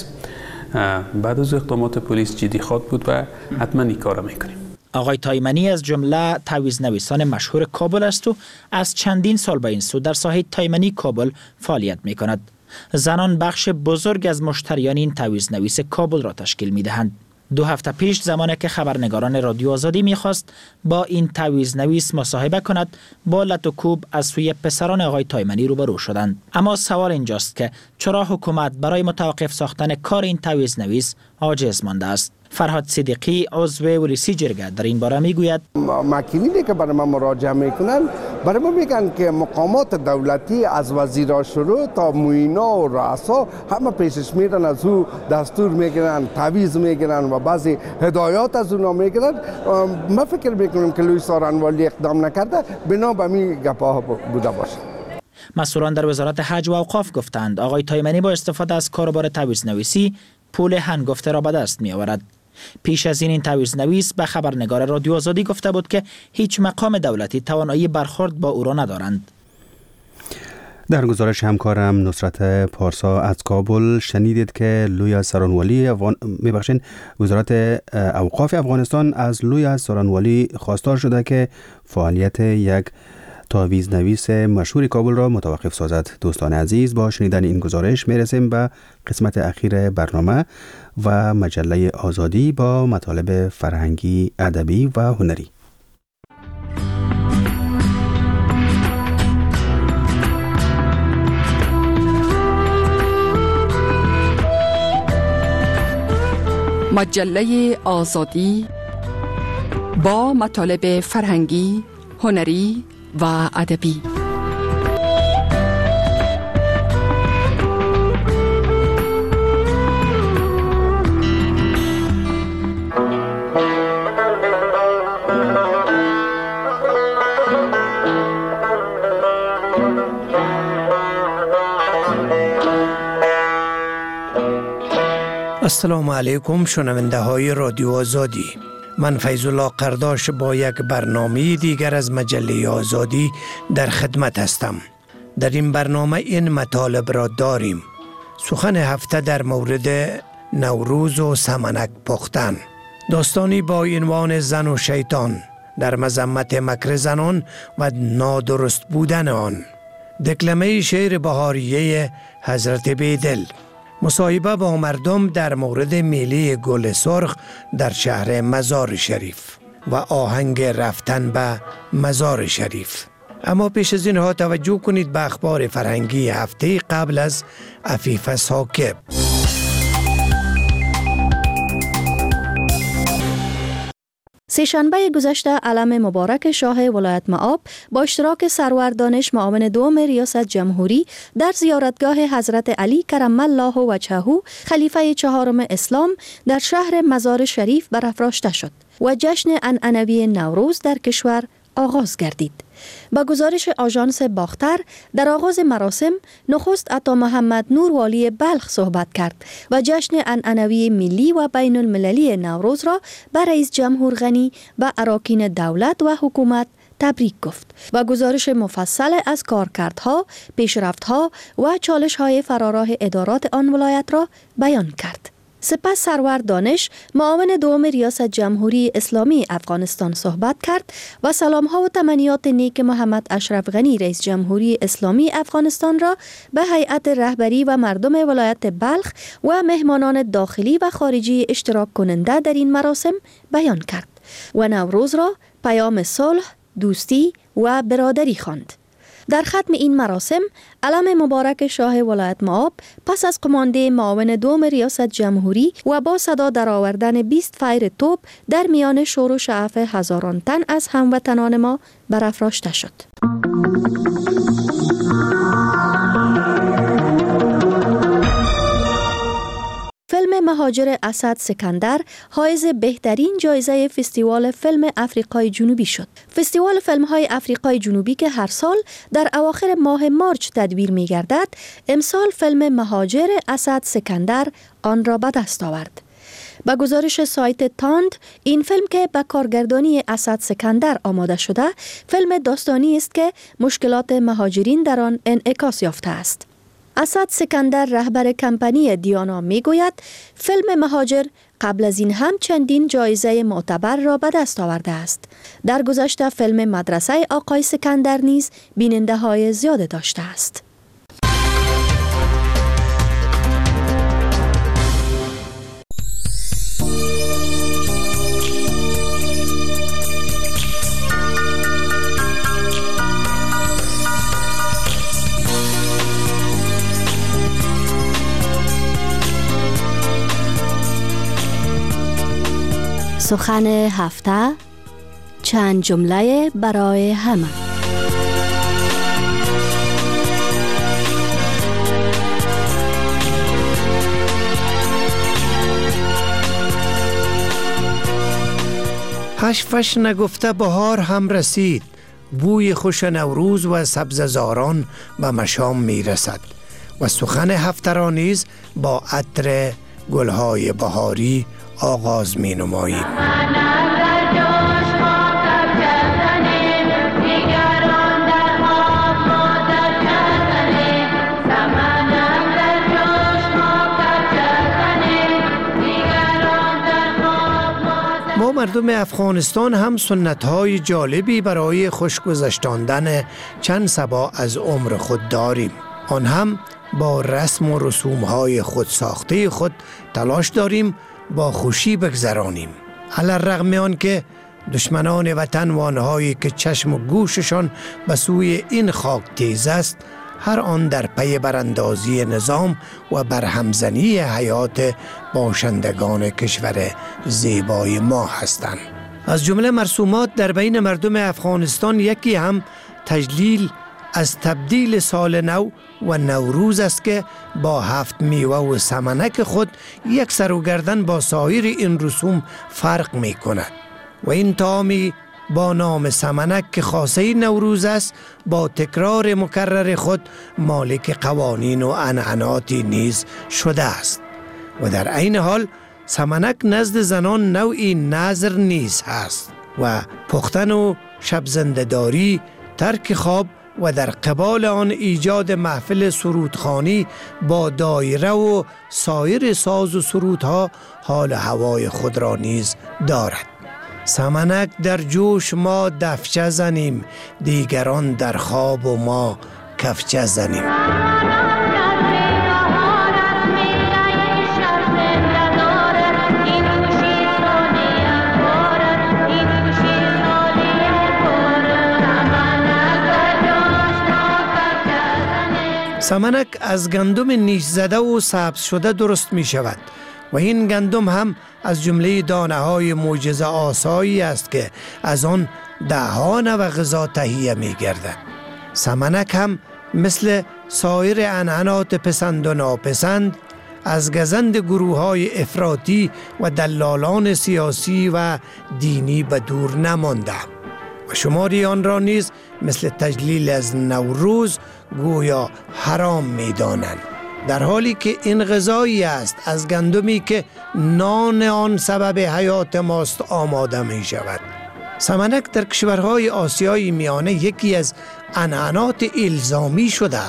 بعد از اقدامات پلیس جدی خواد بود و حتما این کار میکنیم. آقای تایمنی از جمله تعویض نویسان مشهور کابل است و از چندین سال به این سو در ساحه تایمنی کابل فعالیت میکند. زنان بخش بزرگ از مشتریان این تعویض نویس کابل را تشکیل میدهند. دو هفته پیش زمانی که خبرنگاران رادیو آزادی میخواست با این تعویض نویس مصاحبه کند، با لط و کوب از سوی پسران آقای تایمنی روبرو شدند. اما سوال اینجاست که چرا حکومت برای متوقف ساختن کار این تعویض نویس عاجز مانده است؟ فرهاد صدیقی عضو ولیسی جرگه در این باره میگوید ماکینینی که برای ما مراجعه میکنن برای ما میگن که مقامات دولتی از وزیرا شروع تا معینا و رؤسا همه پیشش میرن، از او دستور میگیرن، تعویض میگیرن و بعضی هدایات از اونا میگیرن. ما فکر میکنم که لوی سارنوالی اقدام نکرده بنا به می گپا بوده باشه. مسئولان در وزارت حج و اوقاف گفتند آقای تایمنی با استفاده از کاروبار تعویض نویسی پول هنگفته را به دست می آورد. پیش از این این تعویض نویس به خبرنگار رادیو آزادی گفته بود که هیچ مقام دولتی توانایی برخورد با او را ندارند. در گزارش همکارم نصرت پارسا از کابل شنیدید که لوی سارنوالی افغان... میبخشین وزارت اوقاف افغانستان از لوی سارنوالی خواستار شده که فعالیت یک تعویض نویس مشهور کابل را متوقف سازد. دوستان عزیز، با شنیدن این گزارش میرسیم به قسمت اخیر برنامه و مجله آزادی با مطالب فرهنگی، ادبی و هنری. مجله آزادی با مطالب فرهنگی، هنری و ادبی. السلام علیکم شنونده های رادیو آزادی. من فیض الله قرداش با یک برنامه دیگر از مجله آزادی در خدمت هستم. در این برنامه این مطالب را داریم: سخن هفته در مورد نوروز و سمنک پختن، داستانی با عنوان زن و شیطان در مذمت مکر زنان و نادرست بودن آن، دکلمه شعر بهاریه حضرت بیدل، مصاحبه با مردم در مورد میله گل سرخ در شهر مزار شریف و آهنگ رفتن به مزار شریف. اما پیش از اینها توجه کنید به اخبار فرهنگی هفته قبل از عفیف ساکب. سه‌شنبه گذشته علم مبارک شاه ولایت مآب با اشتراک سرور دانش معاون دوم ریاست جمهوری در زیارتگاه حضرت علی کرم الله وجهه خلیفه چهارم اسلام در شهر مزار شریف برافراشته شد و جشن عنعنوی نوروز در کشور آغاز گردید. با گزارش آژانس باختر، در آغاز مراسم نخست عطا محمد نور والی بلخ صحبت کرد و جشن عنعنوی ملی و بین المللی نوروز را به رئیس جمهور غنی و اراکین دولت و حکومت تبریک گفت و گزارش مفصل از کارکردها، پیشرفتها و چالش‌های فراراه ادارات آن ولایت را بیان کرد. سپس سرور دانش معاون دوم ریاست جمهوری اسلامی افغانستان صحبت کرد و سلام‌ها و تمنیات نیک محمد اشرف غنی رئیس جمهوری اسلامی افغانستان را به هیئت رهبری و مردم ولایت بلخ و مهمانان داخلی و خارجی اشتراک کننده در این مراسم بیان کرد و نوروز را پیام صلح، دوستی و برادری خواند. در ختم این مراسم علم مبارک شاه ولایت مآب پس از قمانده معاون دوم ریاست جمهوری و با صدا درآوردن بیست فیر توپ در میان شور و شعف هزاران تن از هموطنان ما برافراشته شد. فیلم مهاجر اسد سکندر حائز بهترین جایزه فستیوال فیلم افریقای جنوبی شد. فستیوال فیلم‌های افریقای جنوبی که هر سال در اواخر ماه مارچ تدبیر می‌گردد، امسال فیلم مهاجر اسد سکندر آن را به دست آورد. با گزارش سایت تاند، این فیلم که به کارگردانی اسد سکندر آماده شده، فیلم داستانی است که مشکلات مهاجرین در آن انعکاس یافته است. اسد سکندر رهبر کمپانی دیانا می گوید فیلم مهاجر قبل از این هم چندین جایزه معتبر را به دست آورده است. در گذشته فیلم مدرسه آقای سکندر نیز بیننده های زیاد داشته است. سخن هفته، چند جمله برای همه. هش فش نگفته بهار هم رسید، بوی خوش نوروز و سبززاران به مشام می رسد و سخن هفته را نیز با عطر گلهای بهاری آغاز می نماییم. ما مردم افغانستان هم سنت‌های جالبی برای خوشگذشتاندن چند صبا از عمر خود داریم. آن هم با رسم و رسوم‌های خود ساخته خود تلاش داریم با خوشی بگذرانیم. علی الرغم آن که دشمنان وطن و آنهایی که چشم و گوششان به سوی این خاک تیز است، هر آن در پی براندازی نظام و برهمزنی حیات باشندگان کشور زیبای ما هستند. از جمله مرسومات در بین مردم افغانستان یکی هم تجلیل از تبدیل سال نو و نوروز است که با هفت میوه و سمنک خود یک سر و گردن با سایر این رسوم فرق می کند و این طعامی با نام سمنک که خاصه نوروز است با تکرار مکرر خود مالک قوانین و عنعناتی نیز شده است و در عین حال سمنک نزد زنان نوعی نظر نیز هست و پختن و شب زنده‌داری، ترک خواب و در قبال آن ایجاد محفل سرودخوانی با دایره و سایر ساز و سرودها حال هوای خود را نیز دارد. سمنک در جوش ما دفچه زنیم، دیگران در خواب و ما کفچه زنیم. سمنک از گندم نیش زده و سبز شده درست می شود و این گندم هم از جمله دانه های معجزه آسایی است که از آن دهان و غذا تهیه می گردد. سمنک هم مثل سایر عنعنات پسند و ناپسند از گزند گروه های افراطی و دلالان سیاسی و دینی به دور نمانده و شماری آن را نیز مثل تجلیل از نوروز گویا حرام می دانند، در حالی که این غذایی است از گندمی که نان آن سبب حیات ماست آماده می شود. سمنک در کشورهای آسیای میانه یکی از عنعنات الزامی شده است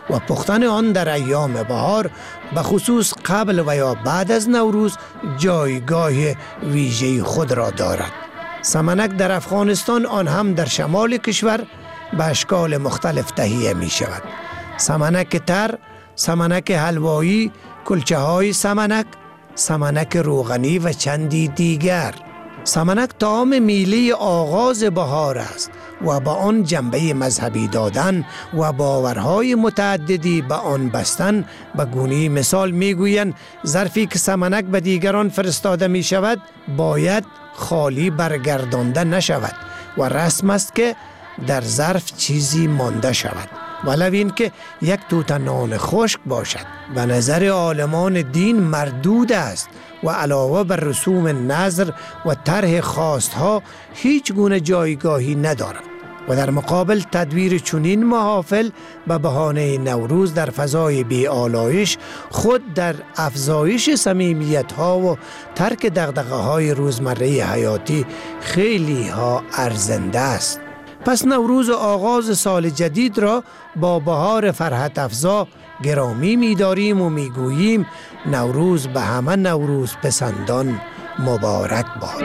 و پختن آن در ایام بهار به خصوص قبل و یا بعد از نوروز جایگاه ویژه خود را دارد. سمنک در افغانستان آن هم در شمال کشور به اشکال مختلف تهیه می شود. سمنک تر، سمنک حلوایی، کلچه های سمنک، سمنک روغنی و چندی دیگر. سمنک طعام میلی آغاز بهار است و با آن جنبه مذهبی دادن و باورهای متعددی به آن بستن. به گونه مثال میگویند ظرفی که سمنک به دیگران فرستاده می شود باید خالی برگردانده نشود و رسم است که در ظرف چیزی مانده شود، ولو این که یک توته نان خشک باشد. به نظر عالمان دین مردود است و علاوه بر رسوم نظر و طرح خواستها هیچ گونه جایگاهی ندارد و در مقابل تدویر چنین محافل به بهانه نوروز در فضای بی آلایش خود در افزایش صمیمیت ها و ترک دغدغه های روزمره حیاتی خیلی ها ارزنده است. پس نوروز و آغاز سال جدید را با بهار فرحت افزا گرامی می داریم و می گوییم نوروز به همه نوروز پسندان مبارک باد.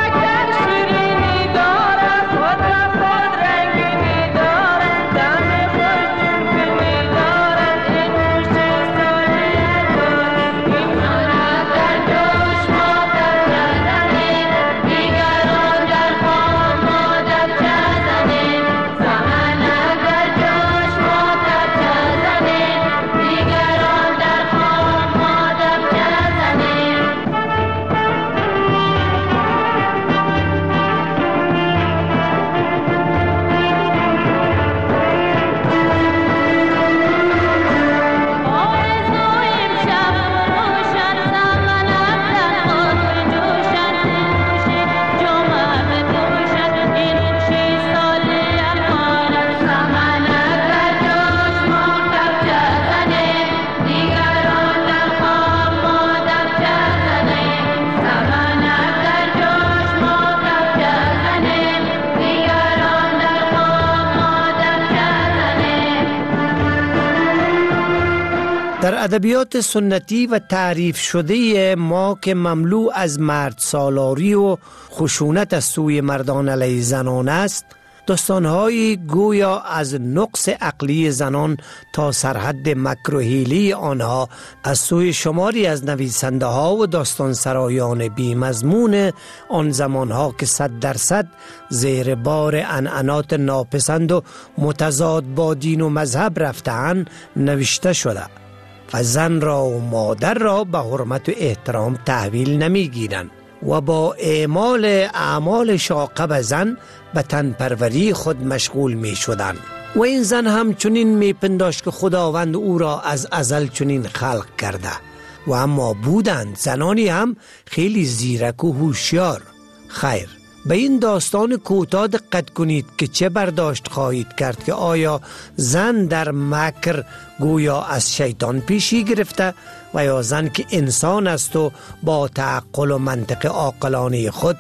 در ادبیات سنتی و تعریف شده ما که مملو از مرد سالاری و خشونت از سوی مردان علیه زنان است، داستان‌های گویا از نقص عقلی زنان تا سرحد مکروهیلی آنها از سوی شماری از نویسنده ها و داستان سرایان بی مضمون آن زمانها که صد درصد زیر بار عنعنات ناپسند و متضاد با دین و مذهب رفته‌اند نوشته شده و زن را و مادر را به حرمت و احترام تحویل نمیگیرند و با اعمال اعمال شاقه به زن به تن پروری خود مشغول می شدند. و این زن هم چنین می پنداشت که خداوند او را از ازل چنین خلق کرده و اما بودند زنانی هم خیلی زیرک و هوشیار. خیر، به این داستان کوتاه دقت کنید که چه برداشت خواهید کرد که آیا زن در مکر گویا از شیطان پیشی گرفته و یا زن که انسان است و با تعقل و منطق عاقلانه خود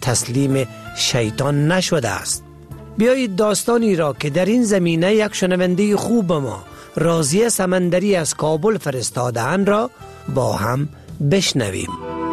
تسلیم شیطان نشده است. بیایید داستانی را که در این زمینه یک شنونده خوب ما راضیه سمندری از کابل فرستاده‌اند را با هم بشنویم.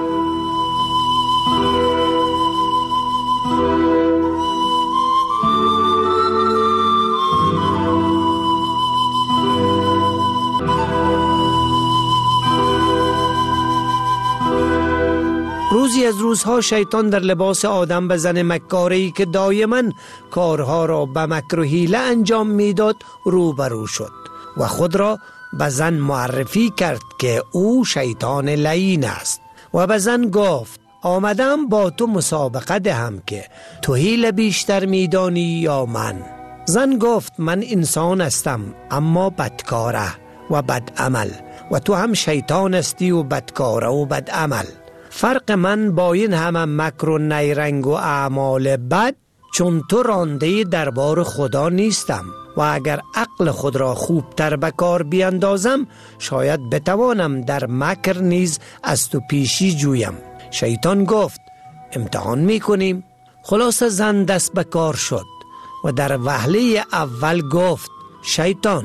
روزی از روزها شیطان در لباس آدم به زن مکاره‌ای که دایما کارها را به مکر و حیله انجام میداد روبرو شد و خود را به زن معرفی کرد که او شیطان لعین است و به زن گفت آمدم با تو مسابقه دهم که تو حیله بیشتر میدانی یا من. زن گفت من انسان هستم اما بدکاره و بدعمل و تو هم شیطان هستی و بدکاره و بدعمل. فرق من با این همه مکر و نیرنگ و اعمال بد چون تو رانده دربار خدا نیستم و اگر عقل خود را خوبتر به کار بیندازم شاید بتوانم در مکر نیز از تو پیشی جویم. شیطان گفت امتحان میکنیم. خلاص زن دست به کار شد و در وهله اول گفت شیطان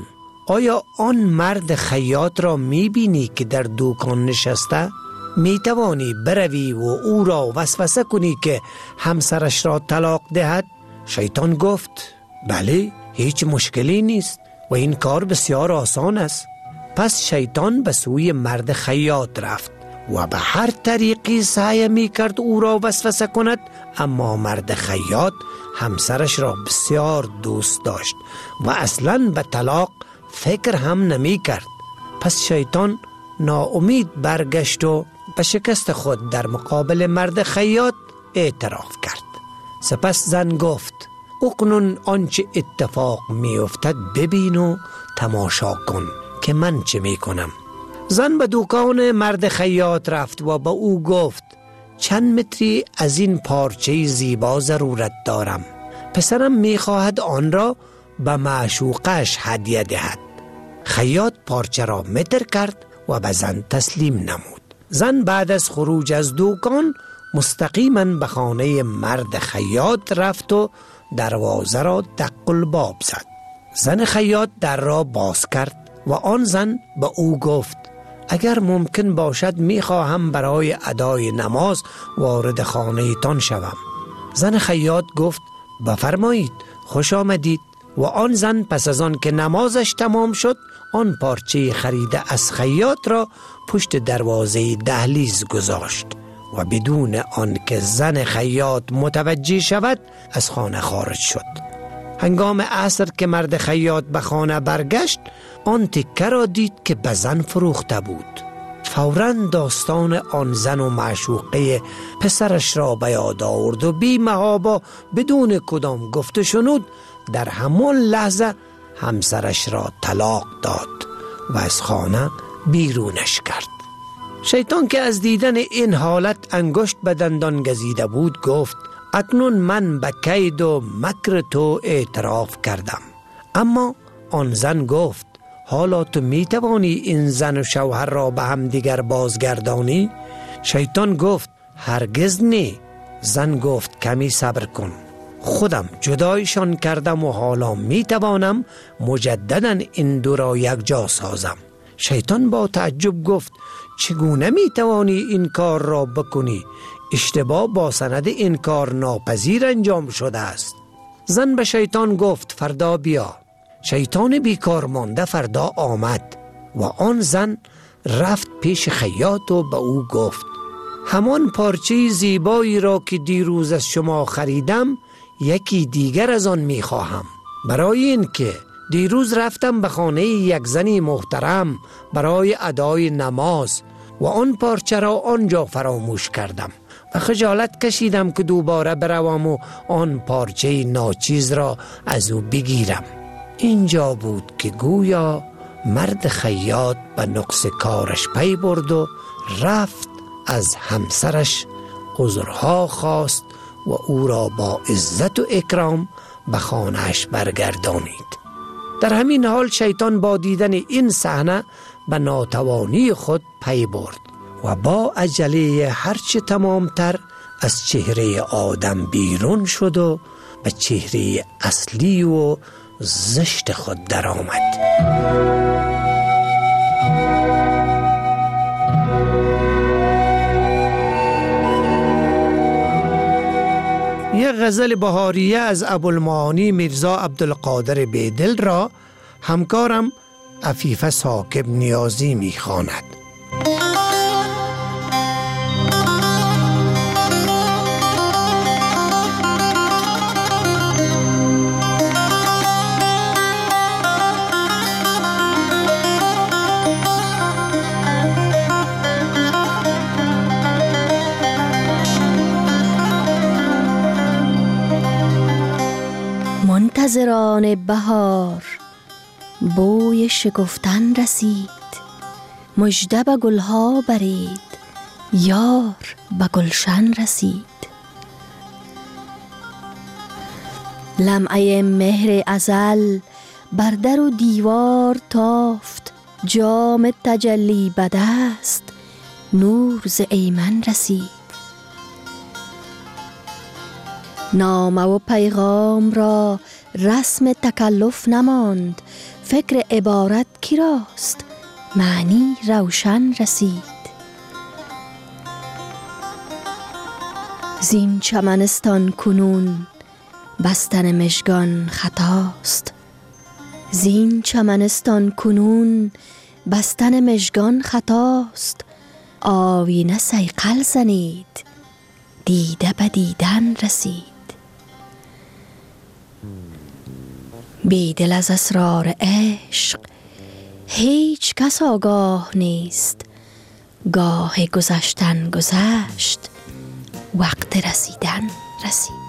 آیا آن مرد خیاط را می بینی که در دکان نشسته؟ می توانی بروی و او را وسوسه کنی که همسرش را طلاق دهد؟ شیطان گفت بله، هیچ مشکلی نیست و این کار بسیار آسان است. پس شیطان به سوی مرد خیاط رفت و به هر طریقی سعی می کرد او را وسوسه کند، اما مرد خیاط همسرش را بسیار دوست داشت و اصلاً به طلاق فکر هم نمی کرد. پس شیطان ناامید برگشت و به شکست خود در مقابل مرد خیاط اعتراف کرد. سپس زن گفت اکنون آنچه اتفاق می افتد ببین و تماشا کن که من چه می کنم. زن به دکان مرد خیاط رفت و به او گفت چند متری از این پارچه زیبا ضرورت دارم. پسرم می خواهد آن را به معشوقش هدیه دهد. خیاط پارچه را متر کرد و به زن تسلیم نمود. زن بعد از خروج از دکان مستقیما به خانه مرد خیاط رفت و دروازه را دق الباب زد. زن خیاط در را باز کرد و آن زن به او گفت اگر ممکن باشد می خواهم برای ادای نماز وارد خانه تان شوم. زن خیاط گفت بفرمایید، خوش آمدید. و آن زن پس از آن که نمازش تمام شد آن پارچه خریده از خیاط را پشت دروازه دهلیز گذاشت و بدون آن که زن خیاط متوجه شود از خانه خارج شد. هنگام عصر که مرد خیاط به خانه برگشت آن تکه را دید که به زن فروخته بود. فوراً داستان آن زن و معشوقه پسرش را به یاد آورد و بی محابا بدون کدام گفت شنود در همان لحظه همسرش را طلاق داد و از خانه بیرونش کرد. شیطان که از دیدن این حالت انگشت به دندان گزیده بود گفت اکنون من به کید و مکر تو اعتراف کردم. اما آن زن گفت حالا تو می توانی این زن و شوهر را به هم دیگر بازگردانی؟ شیطان گفت هرگز نه. زن گفت کمی صبر کن، خودم جدایشان کردم و حالا می توانم مجددا این دو را یک جا سازم. شیطان با تعجب گفت چگونه می توانی این کار را بکنی؟ اشتباه با سند این کار ناپذیر انجام شده است. زن به شیطان گفت فردا بیا. شیطان بیکار مانده فردا آمد و آن زن رفت پیش خیاط و به او گفت همان پارچه زیبایی را که دیروز از شما خریدم یکی دیگر از آن می خواهم. برای این که دیروز رفتم به خانه یک زنی محترم برای ادای نماز و آن پارچه را آنجا فراموش کردم و خجالت کشیدم که دوباره بروم و آن پارچه ناچیز را از او بگیرم. اینجا بود که گویا مرد خیاط به نقص کارش پی برد و رفت از همسرش عذرها خواست و او را با عزت و اکرام به خانه‌اش برگردانید. در همین حال شیطان با دیدن این صحنه به ناتوانی خود پی برد و با عجله هرچه تمامتر از چهره آدم بیرون شد و به چهره اصلی و زشت خود در آمد. یک غزل بهاریه از ابوالمعانی میرزا عبدالقادر بیدل را همکارم عفیفه ثاقب نیازی میخواند. منتظران بهار بوی شکفتن رسید، مژده به گلها برید، یار به گلشن رسید. لمعه مهر ازل بر در و دیوار تافت، جام تجلی به دست نور ز ایمن رسید. نامه و پیغام را رسم تکلف نماند، فکر عبارت کی راست معنی روشن رسید. زین چمنستان کنون بستن مژگان خطاست، زین چمنستان کنون بستن مژگان خطاست. آوینه صیقل زنید دیده به دیدن رسید. بیدل از اسرار عشق هیچ کس آگاه نیست، گاه گذشتن گذشت وقت رسیدن رسید.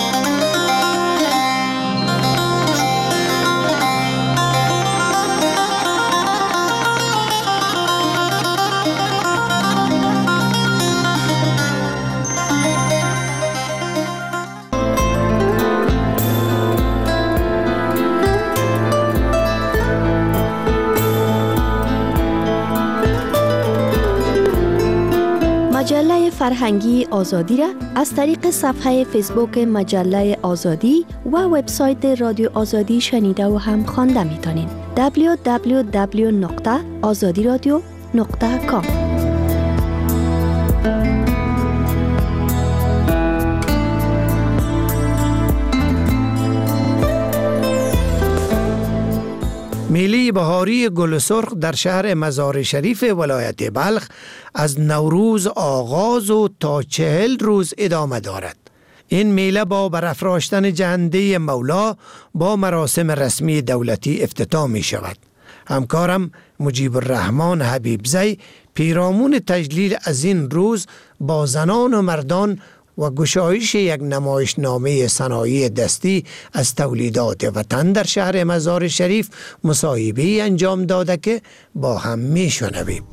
مجله فرهنگی آزادی را از طریق صفحه فیسبوک مجله آزادی و وبسایت رادیو آزادی شنیده و هم خوانده میتونین. دبلیو دبلیو دبلیو نقطه آزادی رادیو نقطه کام. میله بهاری گل سرخ در شهر مزار شریف ولایت بلخ از نوروز آغاز و تا چهل روز ادامه دارد. این میله با برافراشتن جنده مولا با مراسم رسمی دولتی افتتاح می شود. همکارم مجیب الرحمن حبیبزی پیرامون تجلیل از این روز با زنان و مردان و گشایش یک نمایشنامه صنایع دستی از تولیدات وطن در شهر مزار شریف مصاحبه انجام داده که با هم می شنویم.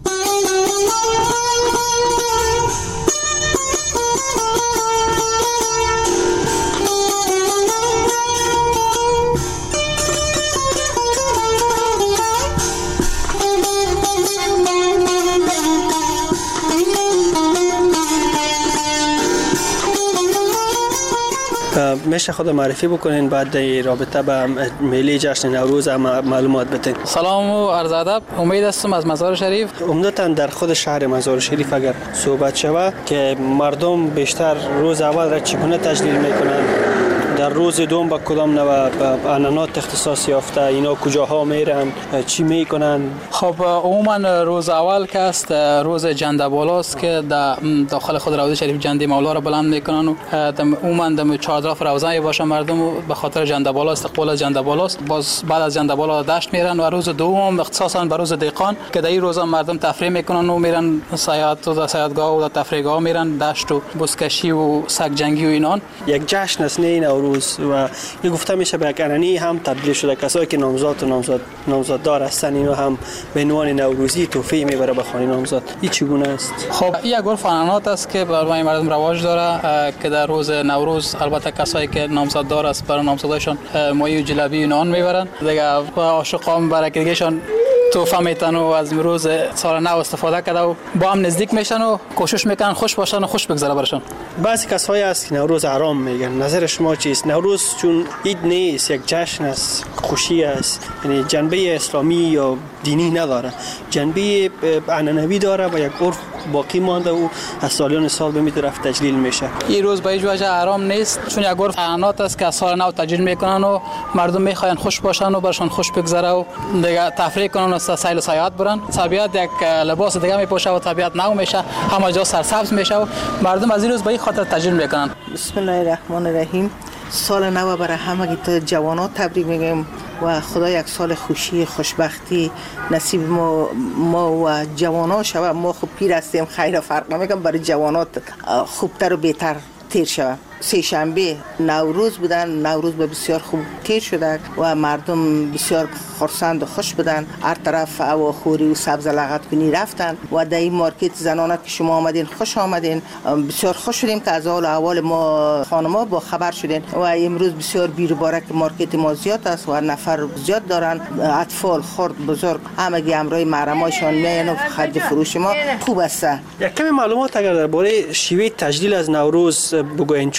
میشه خود معرفی بکنین بعد در رابطه به میله جشن نوروز معلومات بدین. سلام و عرض ادب. امید هستم از مزار شریف. عمدتاً در خود شهر مزار شریف اگر صحبت شود که مردم بیشتر روز اول را چگونه تجلیل میکنن، در روز دوم با کدام نوع عنعنات اختصاص یافته، اینا کجاها میرن، چی میکنن؟ خب عموما روز اول که است روز جنده بالاست که داخل خود روضه شریف جنده مولا را بلند میکنن و عموما در چهارطرف روضه باشه مردم به خاطر جنده بالا استقبال از جنده بالاست. باز بعد از جنده بالا دشت میرن و روز دوم اختصاصا به روز دیقان که در این روزا مردم تفریح میکنن و میرن سیاحت و سیاحتگاه و تفریحگاه میرن، دشت و بزکشی و سگ جنگی و اینان. یک جشن است نه نوروز و یه گفته میشه به یک عنعنه هم تبدیل شده. کسایی که نامزاد و نامزاد نامزاددار هستن اینا هم به عنوان نوروزی تحفه میبره به خانه نامزاد. این چگونه است؟ خب این یک عرف عنعنات است که برای مردم رواج داره که در روز نوروز البته کسایی که نامزاددار است برای نامزادشون ماهی و جلبی و نان میبرن. دیگه عاشقان برای که دیگهشون تحفه میتن و از روز سال نو استفاده کرده و با هم نزدیک میشن و کوشش میکنن خوش باشن و خوش بگذره برشون. بعضی کسایی هست که نوروز حرام میگن. نظر شما چیست؟ نوروز چون عید نیست، یک جشن است، خوشی است، یعنی جنبه اسلامی یا دینی نداره، جنبه عنعنوی داره و یک عرف باقی مانده و از سالیان سال به می‌طرف تجلیل میشه. این روز به هیچ وجه حرام نیست چون یک عرف عنعنات است که از سال نو تجلیل میکنن و مردم میخواین خوش باشن و برشون خوش بگذره و دیگه تفریح کنن و سیل سیاحت برن. طبیعت یک لباس دیگه میپوشه و طبیعت نو میشه، همه جا سرسبز میشه و مردم از این روز به این خاطر تجلیل میکنن. بسم الله الرحمن الرحیم. سال نو برای همه جوانان تبریک میگم و خدا یک سال خوشی خوشبختی نصیب ما, ما و جوانان شود. ما خوب پیر هستیم خیر فرق نمیکنم، برای جوانات خوبتر و بهتر تیر شود. سه شنبه نوروز بودن، نوروز به بسیار خوب تیر شده و مردم بسیار خرسند و خوش بودن. هر طرف هواخوری و سبز لغت کنی رفتن و در این مارکت زنانه که شما آمدین خوش آمدین. بسیار خوش شدیم که از حال احوال ما خانما با خبر شدین و امروز بسیار بیر بارک مارکت ما زیاد است و نفر زیاد دارن. اطفال خرد بزرگ همگی همراه محرمایشان میان و خرج فروش ما خوب است. یک کمی معلومات اگر درباره شیوه تجلیل از نوروز بگوین، چون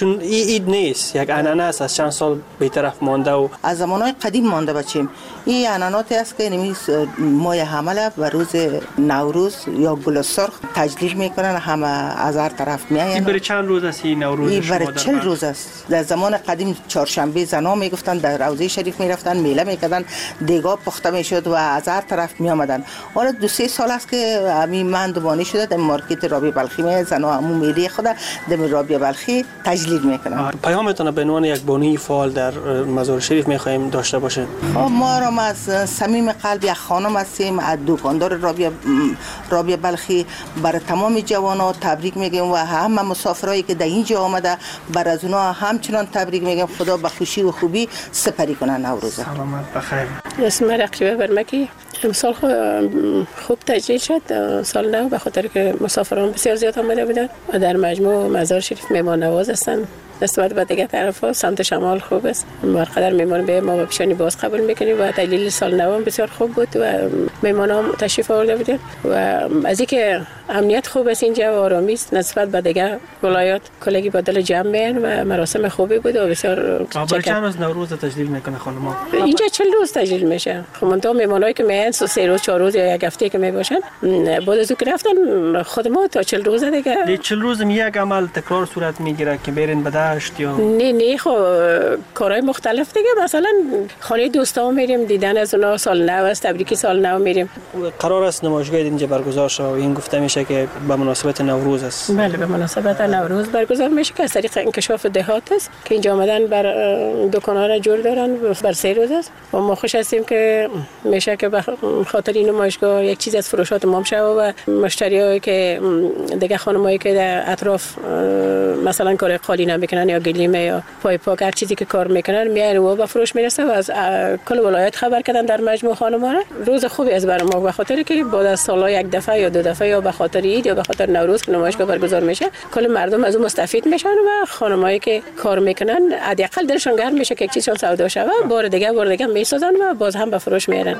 چون این اید نیست، یک عنعنه است از چند سال به طرف مانده و از زمانهای قدیم مانده بچیم. این عنعناتی است که نمی ماه حمله و روز نوروز یا گل سرخ تجلیل میکنن، همه از هر طرف میاین. این برای چند روز است این نوروز؟ این برای چهل روز است. در زمان قدیم چهارشنبه زنا میگفتن در روضه شریف میرفتن میله میکردن، دیگا پخته میشد و از هر طرف میآمدن. حالا دو سه سال است که همین مندوبانی شده در مارکت رابعه بلخی می زنا همون میله خود در رابعه بلخی تجلیل میکنن. پیامتون به عنوان یک بانی فعال در مزار شریف میخوایم داشته باشه. ما را از صمیم قلب یک خانم هستیم، از دکاندار رابعه رابعه بلخی برای تمام جوانان تبریک میگیم و همه مسافرایی که در اینجا آمده بر از اونها همچنان تبریک میگیم. خدا به خوشی و خوبی سپری کنه نوروز. سلامت بخیر. اسم رقیبه برمکی. امسال خوب تجلیل شد سال نو، به خاطر که مسافران بسیار زیاد آمده بودن و در مجموع مزار شریف مهمان نواز هستند. نسبت به دیگه طرفا سمت شمال خوب است. برقدر میمون به ما پیشانی باز قبول میکنیم و تجلیل سال نو بسیار خوب بود و میمانان تشریف آورده بودن و از اینکه امنیت خوب است اینجا و آرامی است نسبت به دیگه ولایات کلگی با دل جمع میان و مراسم خوبی بود و بسیار چکر. چند روز نوروز تجلیل میکنه خانم؟ اینجا چهل روز تجلیل میشه. خب تا میمانایی که میان سه روز چهار روز یا یک هفته که میباشن بعد از اون رفتن خود ما تا چهل روز دیگه. چهل روز یک عمل تکرار صورت میگیره که برین به یا نه نه خب کارهای مختلف دیگه، مثلا خانه دوستا میریم دیدن از اونها سال نو است، تبریک سال نو میریم. قرار است نمایشگاه اینجا برگزار شه و این گفته میشه که به مناسبت نوروز است. بله به مناسبت نوروز برگزار میشه که از طریق انکشاف دهات است که اینجا آمدن بر دکان‌ها را جور دارن بر سه روز است و ما خوش هستیم که میشه که به خاطر این نمایشگاه یک چیز از فروشات ما شه و مشتریایی که دیگه خانمایی که در اطراف مثلا کار قالی نمیکنن یا گلیمه یا پای پاک هر چیزی که کار میکنن میان و به فروش میرسه و از کل ولایت خبر کردن در مجموع خانم‌ها. روز خوبی از برای ما به خاطر که بعد از سالا یک دفعه یا دو دفعه یا به خاطر عید یا به خاطر نوروز که نمایشگاه برگزار میشه کل مردم از اون مستفید میشن و خانمایی که کار میکنن حداقل دلشون گرم میشه که یک چیزشون سودا شه و بار دیگه بار دیگه میسازن و باز هم به فروش میرن.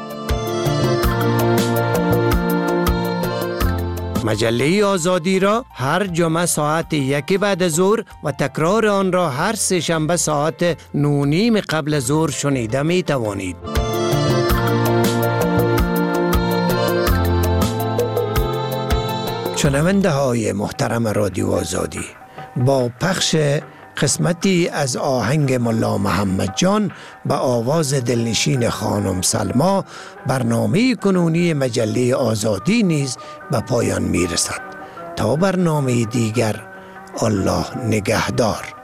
مجله آزادی را هر جمعه ساعت یک بعد از ظهر و تکرار آن را هر سه شنبه ساعت نه و نیم قبل از ظهر شنیده می توانید. شنونده های محترم رادیو آزادی، با پخش قسمتی از آهنگ ملا محمد جان به آواز دلنشین خانم سلما، برنامه کنونی مجله آزادی نیز به پایان می رسد. تا برنامه دیگر، الله نگهدار.